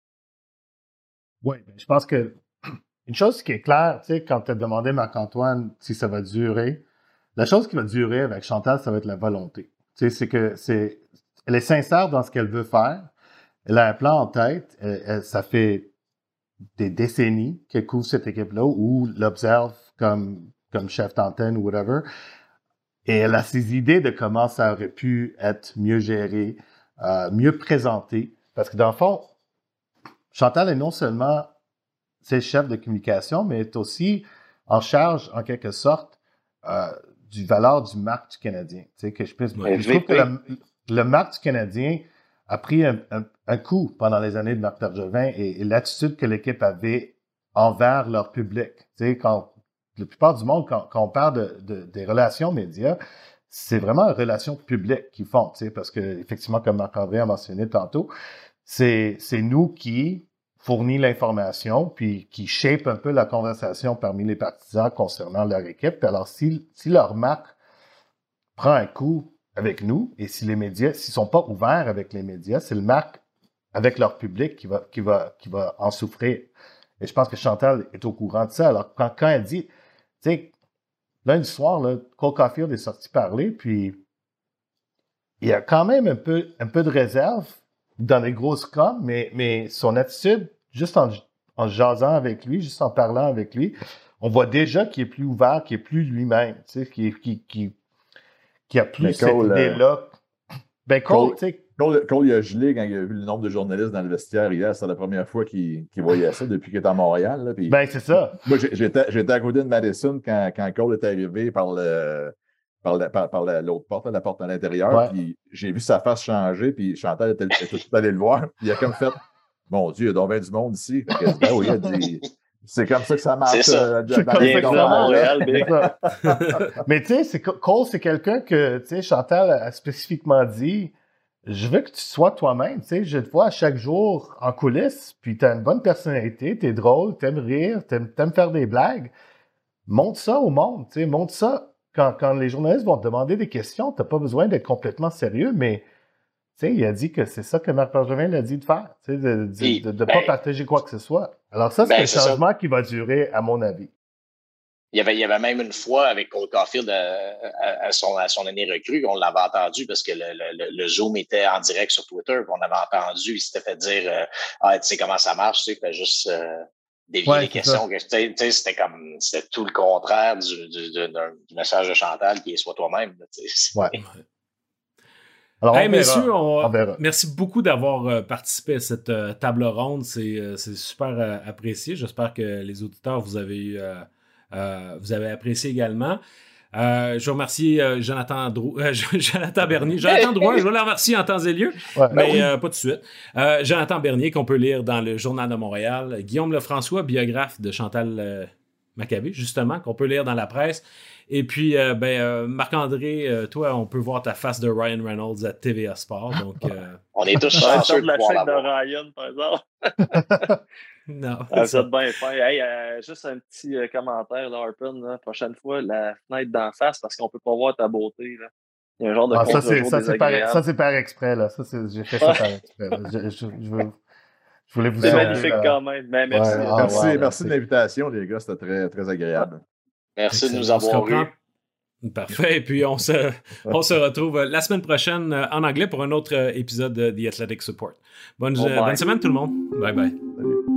Oui, je pense que une chose qui est claire, tu sais, quand tu as demandé, Marc-Antoine, si ça va durer, la chose qui va durer avec Chantal, ça va être la volonté. Tu sais, elle est sincère dans ce qu'elle veut faire. Elle a un plan en tête. Ça fait des décennies qu'elle couvre cette équipe-là ou l'observe comme chef d'antenne ou whatever. Et elle a ses idées de comment ça aurait pu être mieux géré, mieux présenté. Parce que dans le fond, Chantal est non seulement chef de communication, mais est aussi en charge, en quelque sorte, du valeur du marque du Canadien. Tu sais, que je trouve que le marque du Canadien a pris un coup pendant les années de Marc Bergevin et l'attitude que l'équipe avait envers leur public. Tu sais, quand la plupart du monde, quand on parle des relations médias, c'est vraiment une relation publique qu'ils font, tu sais, parce que effectivement, comme Marc-André a mentionné tantôt, c'est nous qui fournit l'information, puis qui shape un peu la conversation parmi les partisans concernant leur équipe. Alors, si leur marque prend un coup avec nous, et si les médias, s'ils sont pas ouverts avec les médias, c'est le marque avec leur public qui va en souffrir. Et je pense que Chantal est au courant de ça. Alors, quand elle dit, tu sais, lundi soir, là, Cole Caulfield est sorti parler, puis il y a quand même un peu de réserve dans les grosses coms, mais son attitude, juste en jasant avec lui, juste en parlant avec lui, on voit déjà qu'il est plus ouvert, qu'il est plus lui-même, tu sais, qui a plus cette idée-là. Ben, Cole, tu sais. Cole, il a gelé quand il a vu le nombre de journalistes dans le vestiaire hier. C'est la première fois qu'il voyait ça depuis qu'il est à Montréal. Là, puis, ben, c'est ça. Moi, j'étais à côté de Madison quand Cole est arrivé par l'autre porte, la porte à l'intérieur. Ouais. Puis j'ai vu sa face changer. Puis Chantal était tout allé le voir. Puis il a comme fait mon Dieu, il y a donc bien du monde ici. Ben oui, il a dit. C'est comme ça que ça marche. C'est ça. Mais tu sais, Cole, c'est quelqu'un que, tu sais, Chantal a spécifiquement dit, je veux que tu sois toi-même, tu sais, je te vois chaque jour en coulisses, puis t'as une bonne personnalité, t'es drôle, t'aimes rire, t'aimes faire des blagues. Montre ça au monde, tu sais, montre ça. Quand les journalistes vont te demander des questions, t'as pas besoin d'être complètement sérieux, mais tu sais, il a dit que c'est ça que Marc Bergevin l'a dit de faire, tu sais, de ne pas partager quoi que ce soit. Alors ça, c'est un changement qui va durer, à mon avis. Il y avait même une fois avec Cole Caulfield à son année recrue, on l'avait entendu parce que le Zoom était en direct sur Twitter, on avait entendu, il s'était fait dire tu sais comment ça marche, tu sais, fait juste dévier les questions. C'était tout le contraire du message de Chantal qui est sois toi-même. Ouais. Alors, hey, messieurs, merci beaucoup d'avoir participé à cette table ronde. C'est super apprécié. J'espère que les auditeurs vous avez apprécié également. Je remercie Jonathan Bernier. Jonathan Drouin, je vais le remercier en temps et lieu, mais pas tout de suite. Jonathan Bernier, qu'on peut lire dans le Journal de Montréal. Guillaume Lefrançois, biographe de Chantal Maccabé, justement, qu'on peut lire dans la presse. Et puis, Marc-André, toi, on peut voir ta face de Ryan Reynolds à TVA Sport. Donc, on est tous chanceux de la chaîne de Ryan, par exemple. Non. Vous êtes bien fin. Hey, juste un petit commentaire, là, Harpen. Là, prochaine fois, la fenêtre d'en face, parce qu'on peut pas voir ta beauté. Là. Il y a un genre de ça, c'est par exprès. Là. J'ai fait ça par exprès. Je voulais vous c'est magnifique quand même. Mais merci. Merci de l'invitation, les gars. C'était très, très agréable. Merci de nous avoir eu. Parfait. Et puis, on se retrouve la semaine prochaine en anglais pour un autre épisode de The Athletic Support. Bonne semaine, tout le monde. Bye bye. Salut.